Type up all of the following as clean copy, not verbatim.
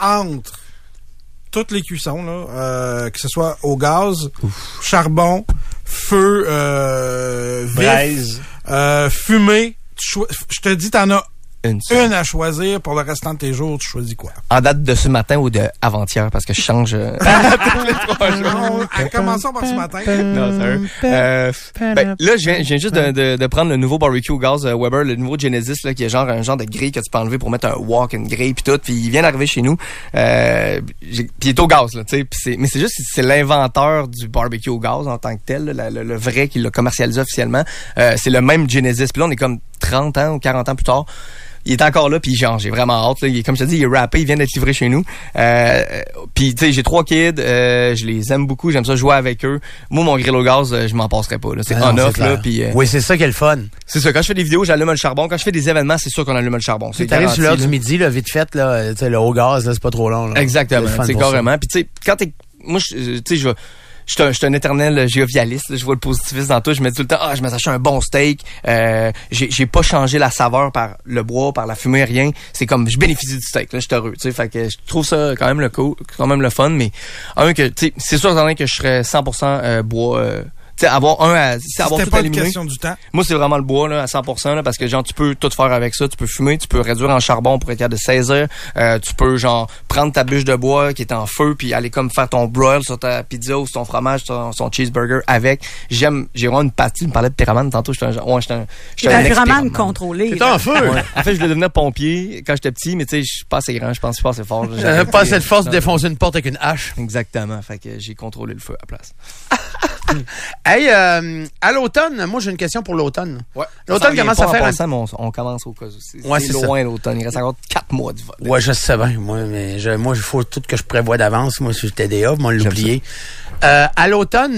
entre toutes les cuissons, là, que ce soit au gaz, charbon, feu, braise, fumée, je te dis, t'en as une à choisir pour le restant de tes jours, tu choisis quoi? En date de ce matin ou de avant-hier, parce que je change tous les 3 jours. Commençons par ce matin. Non, sérieux. Là, je viens juste de prendre le nouveau barbecue au gaz Weber, le nouveau Genesis, là, qui est un genre de grille que tu peux enlever pour mettre un wok, une grille pis tout, puis il vient d'arriver chez nous. Puis il est au gaz, là, tu sais. Mais c'est l'inventeur du barbecue au gaz en tant que tel, là, le vrai qui l'a commercialisé officiellement. C'est le même Genesis. Puis là, on est comme 30 ans ou 40 ans plus tard. Il est encore là, puis genre, j'ai vraiment hâte. Là. Comme je te dis, il est rappé, il vient d'être livré chez nous. Puis tu sais, j'ai 3 kids, je les aime beaucoup, j'aime ça jouer avec eux. Moi, mon grill au gaz, je m'en passerai pas. Là. C'est on-off, là. Puis oui, c'est ça qui est le fun. C'est ça. Quand je fais des vidéos, j'allume le charbon. Quand je fais des événements, c'est sûr qu'on allume le charbon. Tu arrives sur l'heure du midi, là, vite fait, là, tu sais, le haut gaz, là, c'est pas trop long. Là. Exactement. C'est carrément. Puis tu sais, quand moi, tu sais, je suis un éternel géovialiste. Je vois le positivisme dans tout. Je me dis tout le temps, je me suis acheté un bon steak. J'ai pas changé la saveur par le bois, par la fumée, rien. C'est comme, je bénéficie du steak. Là, je suis heureux. Tu sais, fait que je trouve ça quand même le fun. Mais tu sais, c'est sûr que je serais 100% bois. Tu sais, avoir tout pas éliminé. Une question du temps. Moi, c'est vraiment le bois, là, à 100%, là, parce que, genre, tu peux tout faire avec ça. Tu peux fumer, tu peux réduire en charbon pour être capable de saisir. Tu peux, genre, prendre ta bûche de bois qui est en feu puis aller comme faire ton broil sur ta pizza ou sur ton fromage, sur son cheeseburger avec. J'ai vraiment une partie. Tu me parlais de pyramide tantôt. J'étais un pyramide contrôlé. C'est en feu. Ouais. En fait, je voulais devenir pompier quand j'étais petit, mais tu sais, je suis pas assez grand. Je pense pas assez fort. Pas assez de force de défoncer une porte avec une hache. Exactement. Fait que j'ai contrôlé le feu à la place. Hey, à l'automne, moi j'ai une question pour l'automne. Ouais. L'automne commence à faire. On commence au cas aussi. Ouais, c'est loin l'automne. Il reste encore 4 mois de vote. Ouais, je sais bien. Moi, il faut tout que je prévois d'avance. Moi, je suis TDA, moi, l'oublier. À l'automne,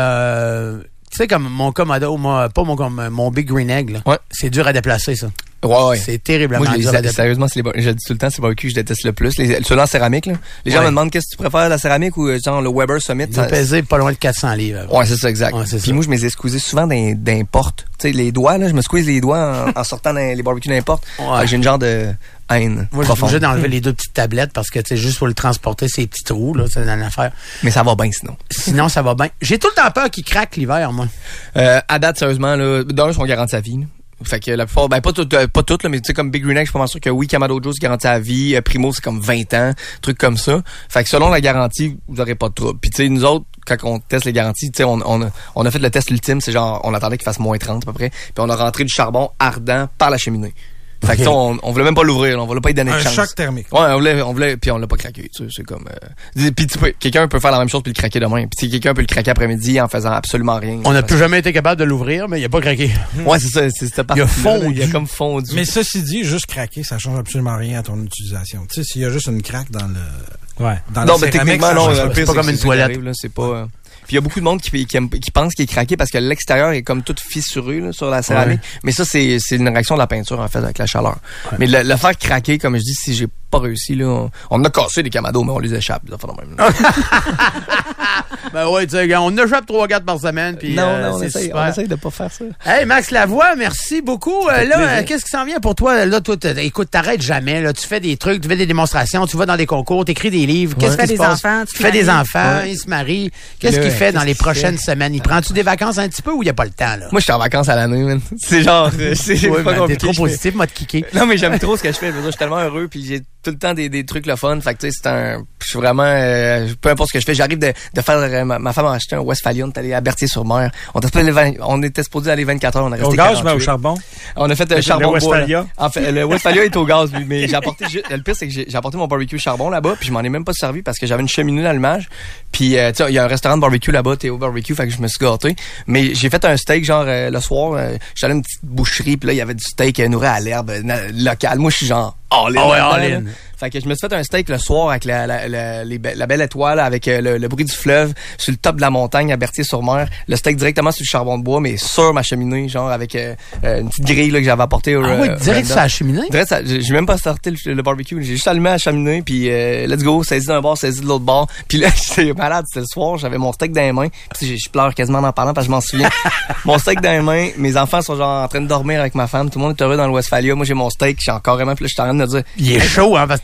tu sais, comme mon Commodore, mon Big Green Egg, là, ouais. C'est dur à déplacer, ça. Ouais. C'est terriblement dur à déplacer. Sérieusement, je le dis tout le temps, c'est le barbecue que je déteste le plus. Ceux-là en céramique, là. Les gens me demandent qu'est-ce que tu préfères, la céramique ou genre le Weber Summit. Il doit peser pas loin de 400 livres. Ouais, c'est ça, exact. Ouais, puis moi, je me les ai squeezés souvent d'un porte. Tu sais, les doigts, là, je me squeeze les doigts en sortant les barbecues d'importe. Ouais. J'ai une genre de haine. Moi, je suis obligé d'enlever les 2 petites tablettes parce que, tu sais, juste pour le transporter, ces petits trous, là, c'est une affaire. Mais ça va bien, sinon. Sinon, ça va bien. J'ai tout le temps peur qu'il craque l'hiver, moi. À date, sérieusement, là, d'un, ils sont garantis à vie, là. Fait que la plupart, pas toutes, là, mais tu sais, comme Big Green Egg, je suis pas sûr que oui, Kamado Joe, c'est garanti à vie, Primo, c'est comme 20 ans, trucs comme ça. Fait que selon la garantie, vous aurez pas de trouble. Puis tu sais, nous autres, quand on teste les garanties, tu sais, on a fait le test ultime, c'est genre, on attendait qu'il fasse moins 30 à peu près, puis on a rentré du charbon ardent par la cheminée. Fait que ça, on voulait même pas l'ouvrir, on voulait pas y donner de chance. Un choc thermique. Ouais, on voulait, puis on l'a pas craqué, tu sais, c'est comme, puis quelqu'un peut faire la même chose puis le craquer demain. Puis quelqu'un peut le craquer après-midi en faisant absolument rien. On n'a plus jamais été capable de l'ouvrir, mais il a pas craqué. Ouais, c'est ça, c'est cette partie-là. Il a comme fondu. Mais ceci dit, juste craquer, ça change absolument rien à ton utilisation. Tu sais, s'il y a juste une craque dans le, dans non, mais techniquement, non, c'est pas comme une toilette. C'est pas, Puis il y a beaucoup de monde qui pense qu'il est craqué parce que l'extérieur est comme tout fissuré là, sur la céramique. Ouais. Mais ça, c'est une réaction de la peinture, en fait, avec la chaleur. Ouais. Mais le faire craquer, comme je dis, si j'ai pas réussi, là, on a cassé des Kamados, mais on les échappe. Là, même, ben ouais, tu sais, on échappe 3-4 par semaine. Puis, on essaye de pas faire ça. Hey, Max Lavoie, merci beaucoup. Là, qu'est-ce qui s'en vient pour toi? Là, toi, écoute, t'arrêtes jamais. Là, tu fais des trucs, tu fais des démonstrations, tu vas dans des concours, t'écris des livres. Qu'est-ce qui se passe? Tu fais des enfants, ils se marient. Qu'est-ce qu'il fait dans les prochaines semaines? Il prend-tu des vacances un petit peu ou il n'y a pas le temps, là? Moi, je suis en vacances à l'année, man. C'est genre, t'es trop positif, moi, de kicker. Non, mais j'aime trop ce que je fais. Je suis tellement heureux, puis j'ai tout le temps des trucs le fun. Fait que, tu sais, je suis vraiment, peu importe ce que je fais, j'arrive de faire, ma femme a acheté un Westphalian, t'es allé à Berthier-sur-Mer. On était supposé aller 24 heures, on a resté au gaz, mais au charbon? On a fait un charbon. Le Westphalia? En fait, le Westphalia est au gaz, lui, mais j'ai apporté, le pire, c'est que j'ai apporté mon barbecue charbon là-bas, puis je m'en ai même pas servi parce que j'avais une cheminée d'allumage. Puis, tu sais, il y a un restaurant de barbecue là-bas, Théo Barbecue, fait que je me suis gâté. Mais j'ai fait un steak, genre, le soir, j'allais à une petite boucherie, puis là, il y avait du steak nourri à l'herbe, local. Moi, je suis genre, all-in. Fait que je me suis fait un steak le soir avec la belle étoile, avec le bruit du fleuve, sur le top de la montagne à Berthier-sur-Mer. Le steak directement sur le charbon de bois, mais sur ma cheminée, genre avec une petite grille là, que j'avais apportée. Direct sur la cheminée? Direct, j'ai même pas starté le barbecue. J'ai juste allumé la cheminée, puis let's go, saisis d'un bord, saisis de l'autre bord. Puis là, j'étais malade, c'était le soir, j'avais mon steak dans les mains. Puis je pleure quasiment en parlant parce que je m'en souviens. Mon steak dans les mains, mes enfants sont genre en train de dormir avec ma femme, tout le monde est heureux dans le Westphalia. Moi, j'ai mon steak, j'ai encore carrément, puis là, je suis en train de me dire... Il est chaud, hein, parce que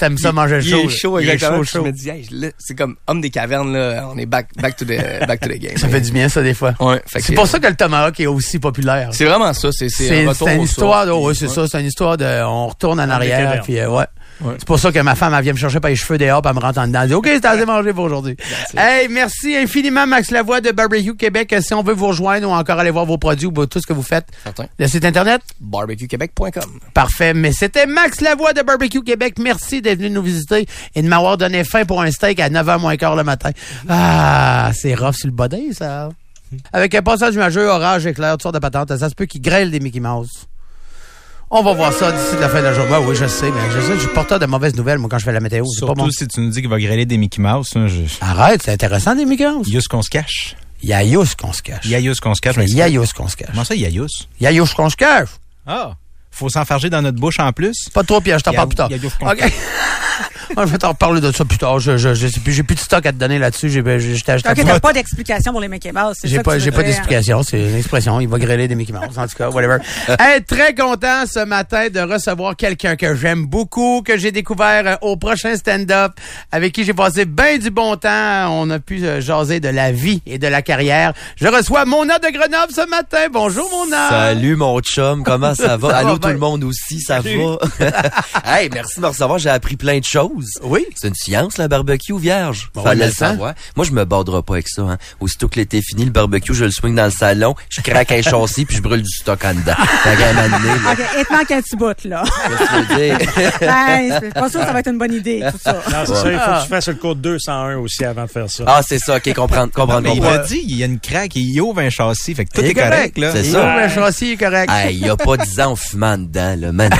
t'aimes ça manger chaud. Il est chaud, exactement. Chaud. Je me dis, hey, là, c'est comme homme des cavernes, là, on est back to the game. Ça fait du bien, ça, des fois. Ouais, c'est pour ça que le tomahawk est aussi populaire. C'est vraiment ça, c'est un retour une histoire c'est ouais. ça, c'est une histoire de, on retourne en arrière, puis ouais. Ouais. C'est pour ça que ma femme, elle vient me chercher par les cheveux dehors, puis elle me rentre en dedans. Elle dit, OK, c'est assez mangé pour aujourd'hui. Hey, merci infiniment, Max Lavoie de Barbecue Québec. Si on veut vous rejoindre ou encore aller voir vos produits ou tout ce que vous faites, le site internet? barbecuequebec.com. Parfait. Mais c'était Max Lavoie de Barbecue Québec. Merci d'être venu nous visiter et de m'avoir donné faim pour un steak à 9h moins quart le matin. Ah, c'est rough sur le body, ça. Avec un passage nuageux, orage, éclair, toutes sortes de patentes, ça se peut qu'ils grêlent des Mickey Mouse. On va voir ça d'ici la fin de la journée. Oui, je sais, mais je suis porteur de mauvaises nouvelles, moi, quand je fais la météo. C'est surtout pas bon. Si tu nous dis qu'il va grêler des Mickey Mouse. Hein, Arrête, c'est intéressant, des Mickey Mouse. Yous qu'on se cache. Yayous qu'on se cache. Yayous qu'on se cache. Yayous qu'on se cache. Comment ça, Yayous? Yayous qu'on se cache. Ah! Faut s'enfarger dans notre bouche en plus. Pas trop, Pierre, je t'en parle plus tard. OK. Je vais t'en reparler de ça plus tard. Je sais plus, j'ai plus de stock à te donner là-dessus. T'as pas d'explication pour les Mickey Mouse. J'ai pas d'explication. C'est une expression. Il va grêler des Mickey Mouse. En tout cas, whatever. Hey, très content ce matin de recevoir quelqu'un que j'aime beaucoup, que j'ai découvert au prochain stand-up, avec qui j'ai passé bien du bon temps. On a pu jaser de la vie et de la carrière. Je reçois Mona de Grenoble ce matin. Bonjour, Mona. Salut, mon chum. Comment ça va? Allô, tout le monde aussi. Ça va? Hey, merci de me recevoir. J'ai appris plein de choses. Oui. C'est une science, le barbecue vierge. Fallait le savoir. Moi, je me borderai pas avec ça. Hein. Aussitôt que l'été fini, le barbecue, je le swing dans le salon, je craque un châssis puis je brûle du stock en dedans. OK, il te manque un petit bout, là. Qu'est-ce que tu veux dire? C'est pas sûr que ça va être une bonne idée, tout ça. Non, c'est ça. Il faut que tu fasses le code 201 aussi avant de faire ça. Ah, c'est ça. OK, comprendre. Mais il l'a dit, il y a une craque, il ouvre un châssis. Fait que tout est correct, là. C'est ça. ça. Il ouvre un châssis, il est correct. Hey, il y a pas 10 ans, on fumait en dedans, là. Man.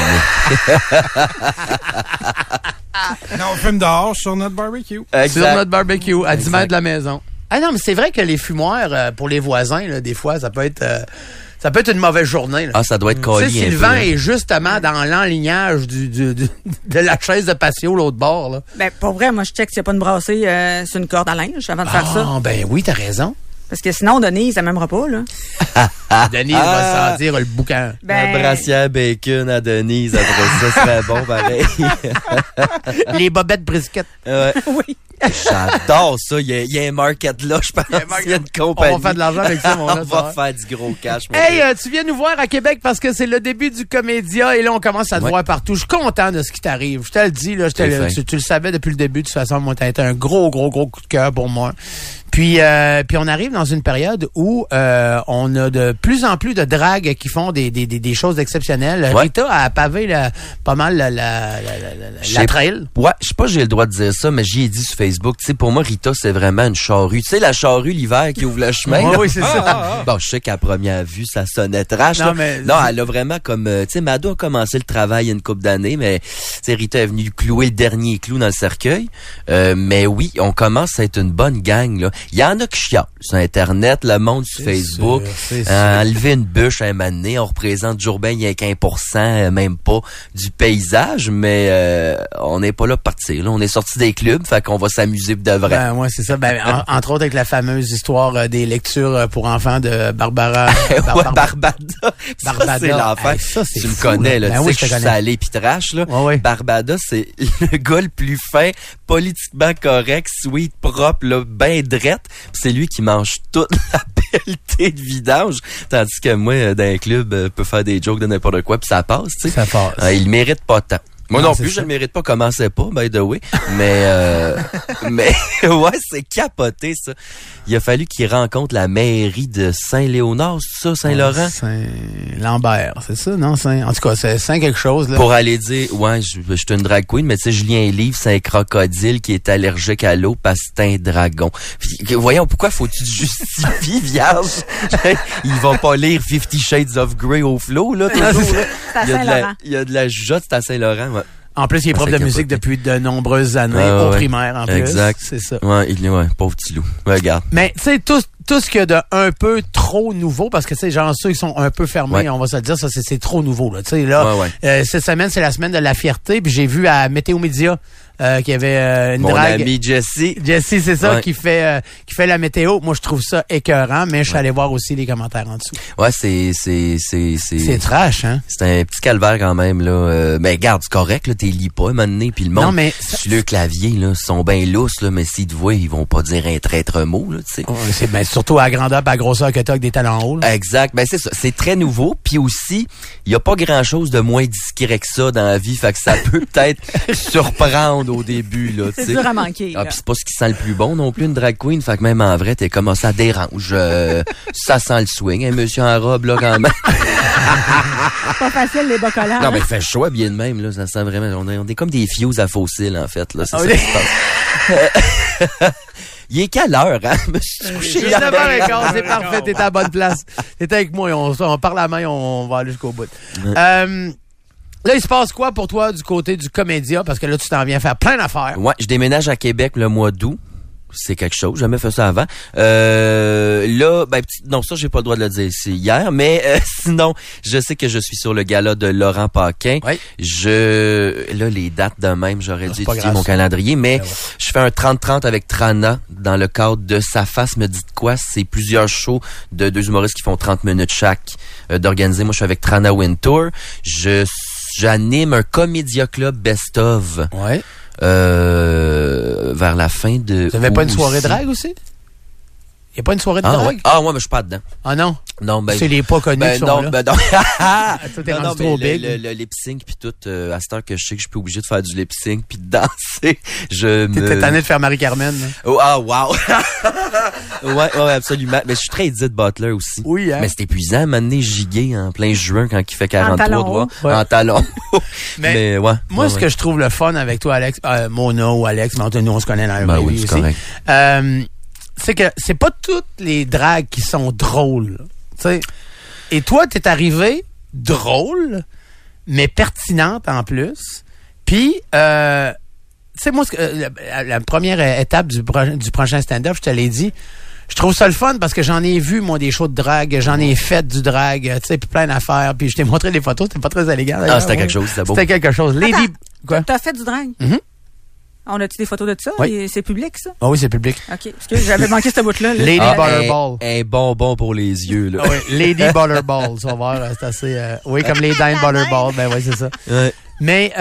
Non, on fume dehors sur notre barbecue. Sur notre barbecue, à 10 mètres de la maison. Ah non, mais c'est vrai que les fumoirs, pour les voisins, là, des fois, ça peut être une mauvaise journée. Là. Ah, ça doit être collé. Tu sais, si le vent est justement dans l'enlignage de la chaise de patio l'autre bord. Là. Ben, pour vrai, moi, je check s'il n'y a pas une brassée sur une corde à linge avant de faire ça. Ah, ben oui, t'as raison. Parce que sinon, Denise, elle m'aimera pas, là. Denise va sentir le boucan. Un brassière bacon à Denise, après ça serait bon, pareil. Les bobettes brisquettes. Ouais. Oui. J'adore ça. Il y a un market là, je pense. Il y a une compagnie. On va faire de l'argent avec ça, mon On va faire du gros cash. Hey, tu viens nous voir à Québec parce que c'est le début du Comédia et là, on commence à te voir partout. Je suis content de ce qui t'arrive. Je te le dis, là, tu le savais depuis le début. De toute façon, moi, t'as été un gros coup de cœur pour moi. Puis on arrive dans une période où on a de plus en plus de dragues qui font des choses exceptionnelles. Ouais. Rita a pavé pas mal la trail. Ouais, je sais pas si j'ai le droit de dire ça, mais j'y ai dit sur Facebook. Tu sais, pour moi, Rita, c'est vraiment une charrue. Tu sais, la charrue l'hiver qui ouvre le chemin. Oui, c'est ça. Bon, je sais qu'à première vue, ça sonnait trash. Non, elle a vraiment comme... tu sais, Mado a commencé le travail il y a une couple d'années, mais tu sais, Rita est venue clouer le dernier clou dans le cercueil. Mais oui, on commence à être une bonne gang, là. Il y en a qui chialent sur Internet, le monde sur Facebook. Enlever une bûche à un moment donné, on représente Jourdain, il y a qu'1%, même pas, du paysage, mais on n'est pas là pour partir. Là. On est sorti des clubs, fait qu'on va s'amuser de vrai. Ben, ouais, c'est ça. Ben, entre autres avec la fameuse histoire des lectures pour enfants de Barbara. Barbada. Ça, c'est l'enfer. Tu me connais, là. Tu sais que je suis salé pis trash, là. Ouais. Barbada, c'est le gars le plus fin, politiquement correct, sweet, propre, là, ben drette. C'est lui qui mange toute la pelletée de vidange. Tandis que moi, dans un club, peut faire des jokes de n'importe quoi puis ça passe, tu sais. Ça passe. Il mérite pas tant. Moi non plus, je le mérite pas, commencez pas, by the way. Mais ouais, c'est capoté, ça. Il a fallu qu'il rencontre la mairie de Saint-Léonard, c'est ça, Saint-Laurent? Saint-Lambert, c'est ça, non? En tout cas, c'est Saint quelque chose, là. Pour aller dire, ouais, je suis une drag queen, mais tu sais, Julien Livre, c'est un crocodile qui est allergique à l'eau parce que c'est un dragon. Puis, voyons, pourquoi faut-tu te justifier, vierge? Ils vont pas lire 50 Shades of Grey au flow, là, toujours, là. Il y a de la jugeote, c'est à Saint-Laurent, ouais. En plus, il est prof de musique depuis de nombreuses années, au primaire, en plus. Exact. C'est ça. Ouais, pauvre petit loup. Regarde. Mais, tu sais, tout ce qu'il y a de un peu trop nouveau, parce que, tu sais, genre, ceux qui sont un peu fermés, on va se le dire, ça, c'est trop nouveau, là. Tu sais, là, cette semaine, c'est la semaine de la fierté, puis j'ai vu à Météo Média, qu'il y avait une drague. Mon ami Jessie. Jessie, c'est ça, qui fait la météo. Moi, je trouve ça écœurant, mais je suis allé voir aussi les commentaires en dessous. Ouais, c'est trash, hein? C'est un petit calvaire quand même, là. Mais regarde, c'est correct, là, t'es lis pas, un moment donné, puis le monde. Non, mais. Sur le clavier, là, sont bien lousses, là, mais s'ils te voient, ils vont pas dire un traître mot, là, tu sais. C'est ben, surtout à la grandeur et à la grosseur que t'as avec des talons hauts, là. Exact. Ben, c'est ça. C'est très nouveau. Puis aussi, il y a pas grand chose de moins discret que ça dans la vie. Fait que ça peut peut-être surprendre au début, là, tu sais. C'est dur à manquer. Ah, puis c'est pas ce qui sent le plus bon non plus, une drag queen. Fait que même en vrai, t'es comme, ça dérange. Ça sent le swing, hein, monsieur en robe, là, quand même. Pas facile, les bas collants. Non, mais fait chaud bien de même, là. Ça sent vraiment, on est comme des fios à fossiles, en fait, là. C'est ça qui se passe. Il est quelle heure, hein? Je me suis couché hier. 9h15, c'est parfait, t'es à la bonne place. T'es avec moi, on parle à la main, on va aller jusqu'au bout. Là, il se passe quoi pour toi du côté du Comédia? Parce que là, tu t'en viens faire plein d'affaires. Ouais, je déménage à Québec le mois d'août. C'est quelque chose, j'ai jamais fait ça avant. Là, ben non, ça j'ai pas le droit de le dire, c'est hier, mais sinon, je sais que je suis sur le gala de Laurent Paquin. Oui. Là, les dates de même, j'aurais dû étudier mon calendrier, mais je fais un 30-30 avec Trana dans le cadre de Sa face me dit de quoi. C'est plusieurs shows de 2 humoristes qui font 30 minutes chaque d'organiser. Moi, je suis avec Trana Wintour. J'anime un Comédia Club Best of. Ouais. Vers la fin de. Vous avez pas une soirée drague aussi? Il n'y a pas une soirée de drague? Ouais. Ah, ouais, mais je suis pas dedans. Ah non? Non, ben. C'est les pas connus qui sont non, là. Ben non, Tout est rendu trop big. Le lip-sync puis tout, à cette heure que je sais que je suis plus obligé de faire du lip-sync puis de danser, T'étais tanné de faire Marie-Carmen. Oh, ah, wow! ouais, absolument. Mais je suis très Edith Butler aussi. Oui, hein? Mais c'est épuisant, à m'amener giguer en plein juin quand il fait 43 doigts. Ouais. En talons. Mais ouais. Moi, ce que je trouve le fun avec toi, Alex, Mona ou Alex, mais nous, on se connaît dans la ben vie oui, c'est aussi. correct. C'est que c'est pas toutes les dragues qui sont drôles. T'sais. Et toi, t'es arrivé drôle, mais pertinente en plus. Puis, tu sais, moi, la première étape du prochain stand-up, je te l'ai dit, je trouve ça le fun parce que j'en ai vu, moi, des shows de drague, j'en ai fait du drague, tu sais, puis plein d'affaires, puis je t'ai montré des photos, c'était pas très élégant. Ah, c'était quelque chose, c'était beau. C'était quelque chose. Lady... Quoi? T'as fait du drague? Mm-hmm. On a-tu des photos de ça? Oui. C'est public, ça? Ah oui, c'est public. OK. Parce que j'avais manqué ce bout-là. Lady Butterball. Un bonbon pour les yeux, là. Ah oui, Lady Butterball. Tu vas voir, c'est assez... oui, comme les Dine Butterball. Ben oui, c'est ça. Ouais. Mais,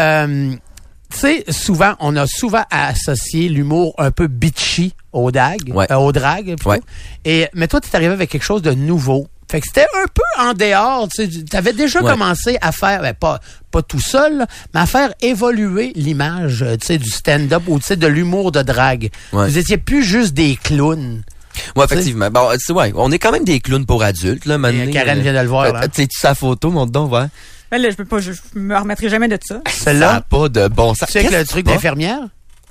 tu sais, on a souvent associé l'humour un peu bitchy au drag. Au drag, plutôt. Ouais. Mais toi, tu es arrivé avec quelque chose de nouveau. Fait que c'était un peu en dehors, tu sais, t'avais déjà commencé à faire, pas tout seul, mais à faire évoluer l'image, tu sais, du stand-up ou tu sais de l'humour de drague. Ouais. Vous étiez plus juste des clowns. Ouais, effectivement. Bon, on est quand même des clowns pour adultes, là, maintenant. Karen vient de le voir, là. Tu sais, sa photo, montre donc, ouais. Ben là, je me remettrai jamais de ça. Celle-là. Ça n'a pas de bon sens. Tu sais que le truc d'infirmière?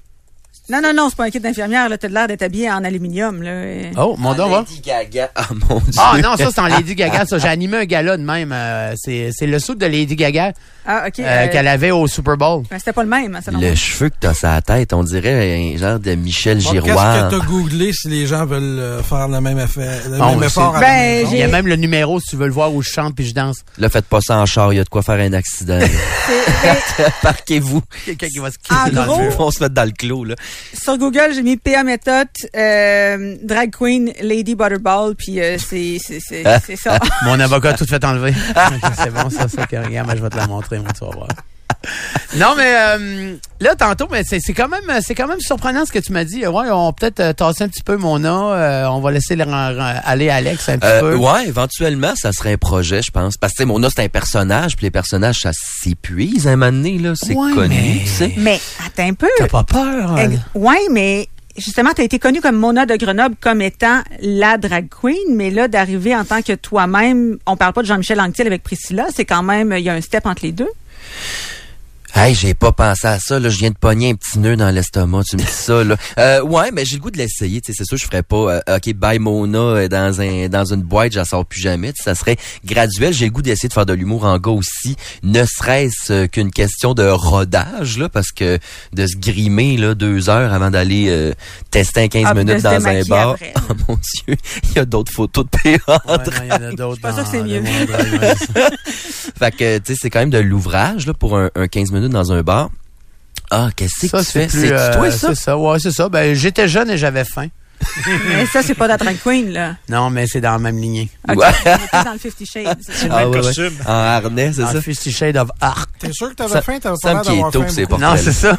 Non, c'est pas un kit d'infirmière, là. T'as l'air d'être habillé en aluminium, là. Oh, mon don, va. Lady Gaga. Ah, mon Dieu. Ah, non, ça, c'est en Lady Gaga, ça. J'ai animé un gala de même. C'est le suit de Lady Gaga. Ah, OK. Qu'elle avait au Super Bowl. Ben, c'était pas le même, hein, le cheveu que t'as sur la tête, on dirait un genre de Michel Giroir. Qu'est-ce que t'as googlé si les gens veulent faire le même effet, même effort à la il y a même le numéro si tu veux le voir où je chante puis je danse. Là, faites pas ça en char, il y a de quoi faire un accident. Parquez-vous. Quelqu'un qui va se crisser dans le feu. On se met dans le clos, là. Sur Google, j'ai mis P.A. Méthode, drag queen, Lady Butterball, puis c'est ça. Mon avocat a tout fait enlever. C'est bon, ça, regarde, je vais te la montrer, moi, tu vas voir. Non, mais là, tantôt, mais c'est quand même surprenant ce que tu m'as dit. Ouais, on peut-être tasser un petit peu Mona. On va laisser aller Alex un petit peu. Ouais, éventuellement, ça serait un projet, je pense. Parce que Mona, c'est un personnage, puis les personnages, ça s'épuise à un moment donné, là. C'est connu, tu sais. Mais attends un peu. T'as pas peur? Ouais, mais justement, tu as été connue comme Mona de Grenoble comme étant la drag queen, mais là, d'arriver en tant que toi-même, on parle pas de Jean-Michel Anctil avec Priscilla, c'est quand même, il y a un step entre les deux. Hey, j'ai pas pensé à ça, là. Je viens de pogner un petit nœud dans l'estomac, tu me dis ça, là. Ouais, mais j'ai le goût de l'essayer, tu sais. C'est sûr, je ferais pas, OK, bye Mona dans une boîte, j'en sors plus jamais. Ça serait graduel. J'ai le goût d'essayer de faire de l'humour en gars aussi. Ne serait-ce qu'une question de rodage, là, parce que de se grimer, là, 2 heures avant d'aller, tester 15 minutes dans un bar. Après. Oh mon Dieu. Il y a d'autres photos de P.A. Il y en a d'autres. Je pense que c'est mieux. Fait que, tu sais, c'est quand même de l'ouvrage, là, pour un 15 minutes dans un bar. Ah, qu'est-ce que tu fais? C'est toi, ça? C'est ça, ouais, c'est ça. Ben, j'étais jeune et j'avais faim. Mais ça, c'est pas dans Drag Queen, là. Non, mais c'est dans la même lignée. Okay. Ouais. On est dans le 50 Shades. C'est le même costume. Ouais. En harnais, c'est ça? 50 Shades of Art. T'es sûr que t'avais faim? T'avais pas l'air d'avoir faim? C'est non, c'est ça.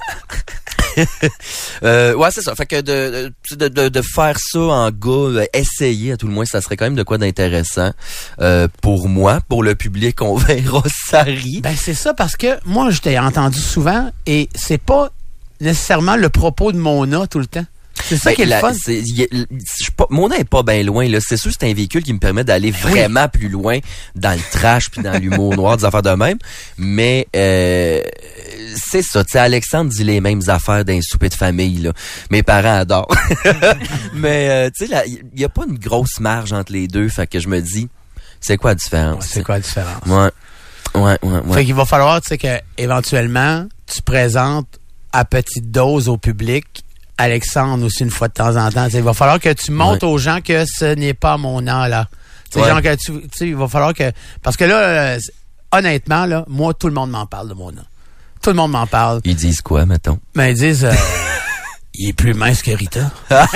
Ouais, c'est ça. Fait que de faire ça en gars, essayer à tout le moins, ça serait quand même de quoi d'intéressant pour moi, pour le public, on verra ça rit. Ben c'est ça, parce que moi je t'ai entendu souvent et c'est pas nécessairement le propos de Mona tout le temps. C'est ça qui est le fun. Mona est pas bien loin, là. C'est sûr que c'est un véhicule qui me permet d'aller vraiment plus loin dans le trash puis dans l'humour noir, des affaires de même. Mais c'est ça, tu sais, Alexandre dit les mêmes affaires d'un souper de famille, là. Mes parents adorent. Mais tu sais, il y a pas une grosse marge entre les deux, fait que je me dis, c'est quoi la différence? Ouais, c'est quoi la différence? Ouais. Fait qu'il va falloir, tu sais, que éventuellement tu présentes à petite dose au public Alexandre aussi une fois de temps en temps. T'sais, il va falloir que tu montres aux gens que ce n'est pas mon an, là. Genre que tu sais, il va falloir que... Parce que là, honnêtement, là, moi, tout le monde m'en parle de mon an. Tout le monde m'en parle. Ils disent quoi, mettons? Ben, ils disent... il est plus mince que Rita.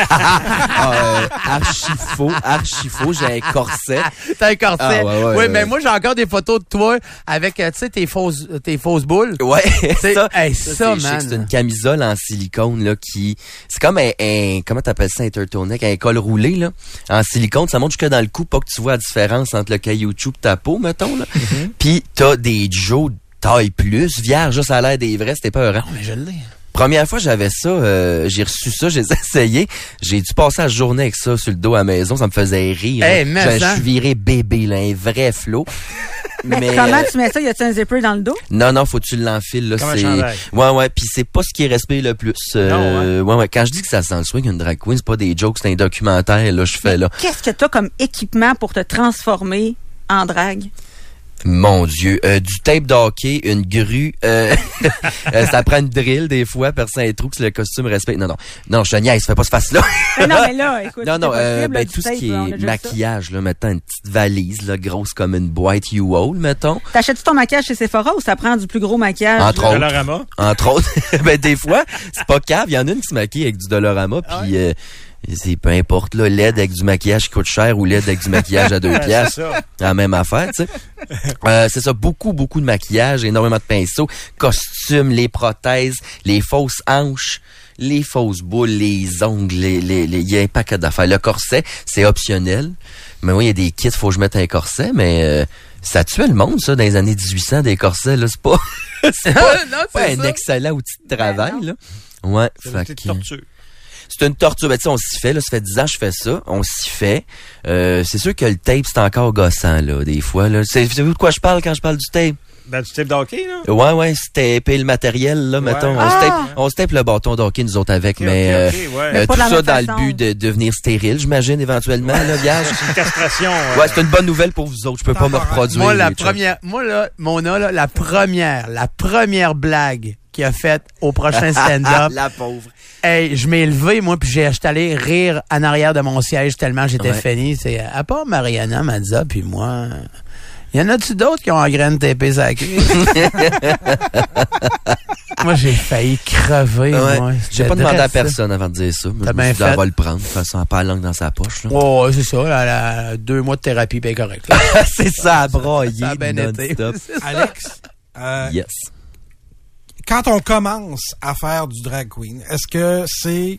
Archi faux, j'ai un corset. T'as un corset. Oui, mais moi, j'ai encore des photos de toi avec, tu sais, tes fausses boules. Ouais. Ça, man. C'est une camisole en silicone, là, qui, c'est comme un comment t'appelles ça, un turtleneck, un col roulé, là. En silicone, ça monte jusque dans le cou, pas que tu vois la différence entre le caoutchouc et ta peau, mettons, là. Puis t'as des Joe taille plus, vierge, ça a l'air des vrais, c'était pas Non, mais je l'ai. Première fois que j'avais ça, j'ai reçu ça, j'ai essayé. J'ai dû passer la journée avec ça sur le dos à la maison, ça me faisait rire. Je suis viré bébé, là, un vrai flot. Mais comment tu mets ça? Y a-tu un zipper dans le dos? Non, faut que tu l'enfiles, là. Ouais, pis c'est pas ce qui respire le plus. Ouais. Quand je dis que ça sent le swing, une drag queen, c'est pas des jokes, c'est un documentaire, là, je fais, là. Qu'est-ce que t'as comme équipement pour te transformer en drag? Mon Dieu, du tape d'hockey, une grue, ça prend une drill des fois, percer un trou que le costume respecte. Non, je te niaise, fais pas ce face-là. Non, mais là, écoute. Non, tout ce qui est maquillage, là, mettons une petite valise, là, grosse comme une boîte U-Haul, mettons. T'achètes-tu ton maquillage chez Sephora ou ça prend du plus gros maquillage? Entre autres. Ben, des fois, c'est pas cave, il y en a une qui se maquille avec du Dollarama, puis c'est peu importe, là, LED avec du maquillage qui coûte cher ou LED avec du maquillage à 2 piastres. La même affaire, tu sais. C'est ça, beaucoup de maquillage, énormément de pinceaux, costumes, les prothèses, les fausses hanches, les fausses boules, les ongles, il y a un paquet d'affaires. Le corset, c'est optionnel. Mais oui, il y a des kits, faut que je mette un corset, mais ça tuait le monde, ça, dans les années 1800, des corsets, là. C'est pas un excellent outil de travail, là. Ouais. C'est une torture. C'est une torture. Ben, tu sais, on s'y fait, là. Ça fait 10 ans que je fais ça. On s'y fait. C'est sûr que le tape, c'est encore gossant, là, des fois, là. Savez-vous de quoi je parle quand je parle du tape? Ben, du tape d'hockey, là? Ouais, c'est taper le matériel, là, mettons. On se tape le bâton d'hockey, nous autres, avec, mais tout ça dans le but de devenir stérile, j'imagine, éventuellement, là, vierge. C'est une castration. Ouais, c'est une bonne nouvelle pour vous autres. Je peux pas me reproduire. Mona, la première blague qu'il a faite au prochain stand-up. La pauvre. Hey, je m'ai levé, moi, puis j'étais allé rire en arrière de mon siège tellement j'étais fini. C'est, à part Mariana Mazza, puis moi... Y en a-tu d'autres qui ont en graine tapée sa cuisse? Moi, j'ai failli crever, moi. J'ai pas demandé à personne avant de dire ça. T'as bien fait. Elle va le prendre. De toute façon, elle pas la langue dans sa poche, là. Oh, c'est ça. Elle a 2 mois de thérapie, puis correct. C'est ça, à broyer. Ça a bien été. Alex? Yes. Quand on commence à faire du drag queen, est-ce que c'est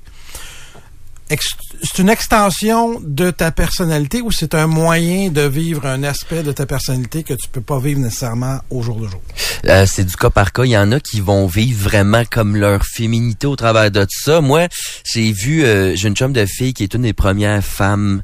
une extension de ta personnalité ou c'est un moyen de vivre un aspect de ta personnalité que tu peux pas vivre nécessairement au jour le jour? C'est du cas par cas. Il y en a qui vont vivre vraiment comme leur féminité au travers de tout ça. Moi, j'ai une chum de fille qui est une des premières femmes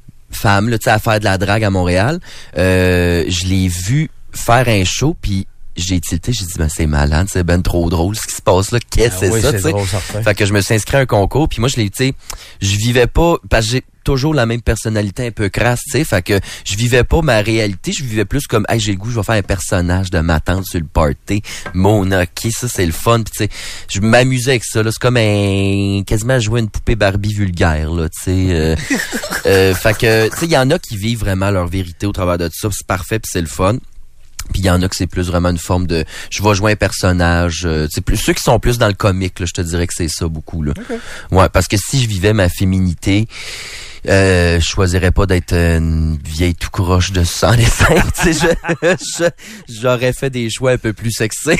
là, tu sais, à faire de la drague à Montréal. Je l'ai vue faire un show, puis j'ai tilté, j'ai dit, ben, c'est malade, c'est ben trop drôle ce qui se passe là. Qu'est-ce que c'est ça, tu sais? Fait que je me suis inscrit à un concours, puis moi, je vivais pas, parce que j'ai toujours la même personnalité un peu crasse, tu sais, fait que je vivais pas ma réalité, je vivais plus comme, hey, j'ai le goût, je vais faire un personnage de ma tante sur le party, Mona, ok, ça c'est le fun, pis tu sais, je m'amusais avec ça, là, c'est comme quasiment jouer une poupée Barbie vulgaire, là, tu sais, fait que, tu sais, il y en a qui vivent vraiment leur vérité au travers de tout ça, c'est parfait pis c'est le fun. Puis il y en a que c'est plus vraiment une forme de je vais jouer un personnage, c'est plus ceux qui sont plus dans le comique là, je te dirais que c'est ça beaucoup là. Okay. Ouais, parce que si je vivais ma féminité, je choisirais pas d'être une vieille tout croche de 65, tu sais, j'aurais fait des choix un peu plus sexy.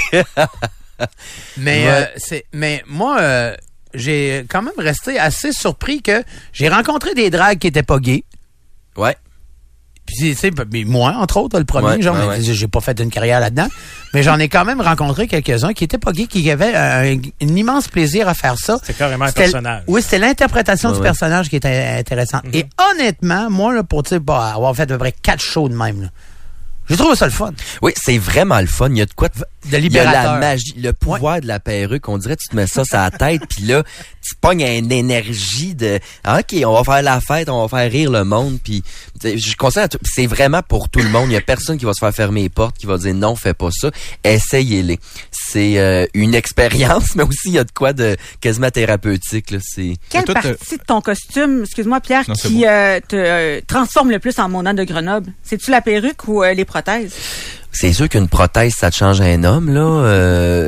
Mais mais moi j'ai quand même resté assez surpris que j'ai rencontré des drags qui étaient pas gays. Ouais. Puis, tu sais, moi, entre autres, le premier, j'ai pas fait une carrière là-dedans, mais j'en ai quand même rencontré quelques-uns qui étaient pas gays, qui avaient un immense plaisir à faire ça. C'est carrément un personnage. Oui, c'était l'interprétation du personnage qui était intéressante. Et honnêtement, moi, là, pour avoir fait à peu près 4 shows de même, là, j'ai trouvé ça le fun. Oui, c'est vraiment le fun. Il y a de quoi de libérateur. Il y a la magie, le pouvoir de la perruque. On dirait que tu te mets ça sur la tête, puis là, tu pognes une énergie de OK, on va faire la fête, on va faire rire le monde, puis je conseille c'est vraiment pour tout le monde. Il y a personne qui va se faire fermer les portes, qui va dire non, fais pas ça. Essayez-les. C'est une expérience, mais aussi il y a de quoi de quasiment thérapeutique. Là. Quelle partie de ton costume, excuse-moi Pierre, qui te transforme le plus en Mona de Grenoble? C'est-tu la perruque ou les prothèses? C'est sûr qu'une prothèse, ça te change un homme, là.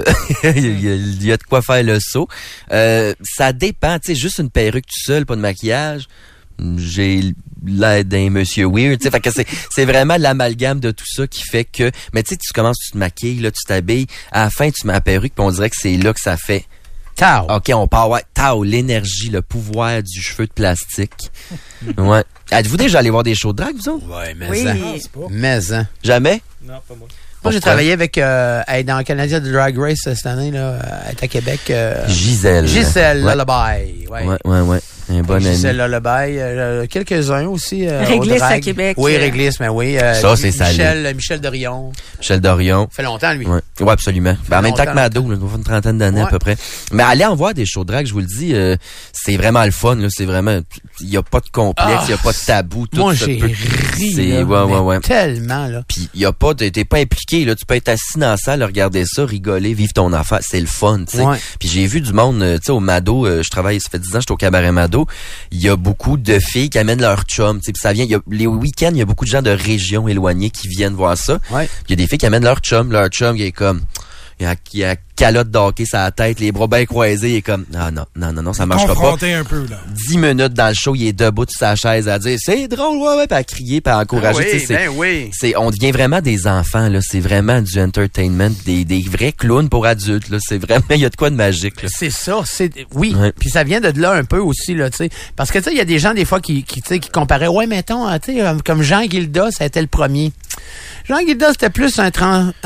Il y a de quoi faire le saut. Ça dépend, tu sais, juste une perruque tout seul, pas de maquillage. J'ai l'aide d'un monsieur weird, tu sais, fait que c'est vraiment l'amalgame de tout ça qui fait que, mais tu sais, tu commences, tu te maquilles, là, tu t'habilles, à la fin, tu mets la perruque, puis on dirait que c'est là que ça fait. Tao. OK, on part, ouais, Tao, l'énergie, le pouvoir du cheveu de plastique. Ouais. Êtes-vous déjà allé voir des shows de drague, vous autres? Ouais, mais Jamais? Non, pas moi. Moi, j'ai travaillé avec dans le Canadien de Drag Race cette année, là, à Québec. Gisèle Lullaby. Ouais. Un bon ami. Gisèle Lullaby. Quelques-uns aussi. Réglisse à Québec. Oui, Réglisse, mais oui. Ça, c'est salé. Michel Dorion. Michel Dorion. Ça fait longtemps, lui. Ouais, absolument. En même temps que Mado, là, une trentaine d'années à peu près. Mais allez en voir des shows de drag, je vous le dis, c'est vraiment le fun, là. C'est vraiment, il y a pas de complexe, il y a pas de tabou. Tout moi, j'ai ri. Ouais. Tellement, là. Puis il y a pas, t'es pas impliqué, là. Tu peux être assis dans la salle, regarder ça, rigoler, vivre ton affaire. C'est le fun, tu sais. Ouais. Puis j'ai vu du monde, tu sais, au Mado, je travaille, ça fait 10 ans, j'étais au cabaret Mado. Il y a beaucoup de filles qui amènent leur chum, tu sais, puis ça vient, les week-ends, il y a beaucoup de gens de régions éloignées qui viennent voir ça. Ouais. Il y a des filles qui amènent leur chum il est comme, il a calotte d'hockey sur la tête, les bras bien croisés, il est comme, non, ça marchera pas. Un peu, là. 10 minutes dans le show, il est debout sur sa chaise à dire, c'est drôle, ouais, puis à crier, puis à encourager. On devient vraiment des enfants, là. C'est vraiment du entertainment, des vrais clowns pour adultes, là. C'est vraiment, il y a de quoi de magique, là. C'est ça, oui. Ouais. Puis ça vient de là un peu aussi, là, tu sais. Parce que, tu sais, il y a des gens, des fois, qui comparaient, ouais, mettons, tu sais, comme Jean Guilda, ça a été le premier. Jean Guilda, c'était plus un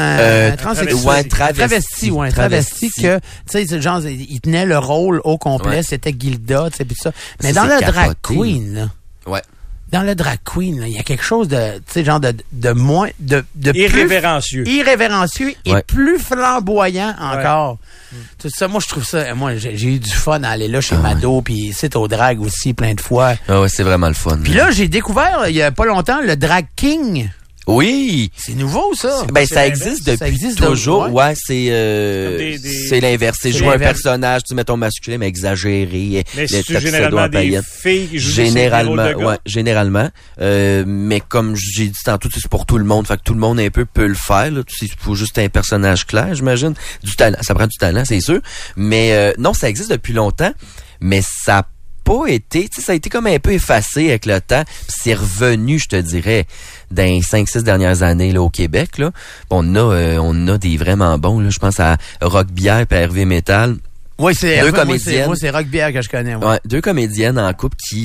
travesti que, tu sais, genre, il tenait le rôle au complet, c'était Guilda, tu sais, pis ça. Mais dans le drag queen, là. Ouais. Dans le drag queen, il y a quelque chose de, tu sais, genre de moins, de irrévérencieux. Irrévérencieux et plus flamboyant encore. Tout ça, moi, je trouve ça, moi, j'ai eu du fun à aller là chez Mado, puis c'est au drag aussi, plein de fois. Ah ouais, c'est vraiment le fun. Puis là, j'ai découvert, il y a pas longtemps, le drag king. Oui. C'est nouveau, ça. Ben, ça existe depuis toujours. Ouais, c'est l'inverse. C'est jouer un personnage, tu mets ton masculin, mais exagéré. Mais c'est généralement des filles qui jouent généralement, des rôles de gars? Ouais, généralement. Mais comme j'ai dit tantôt, c'est pour tout le monde. Fait que tout le monde un peu peut le faire, là. Il faut juste un personnage clair, j'imagine. Du talent. Ça prend du talent, c'est sûr. Mais, non, ça existe depuis longtemps. Mais ça pas été, tu sais, ça a été comme un peu effacé avec le temps, puis c'est revenu, je te dirais, dans les 5-6 dernières années là au Québec là. On a des vraiment bons là, je pense à Rock Bière et Hervé Métal. Oui, c'est deux comédiennes. Moi, c'est Rock Bière que je connais. Ouais, deux comédiennes en couple qui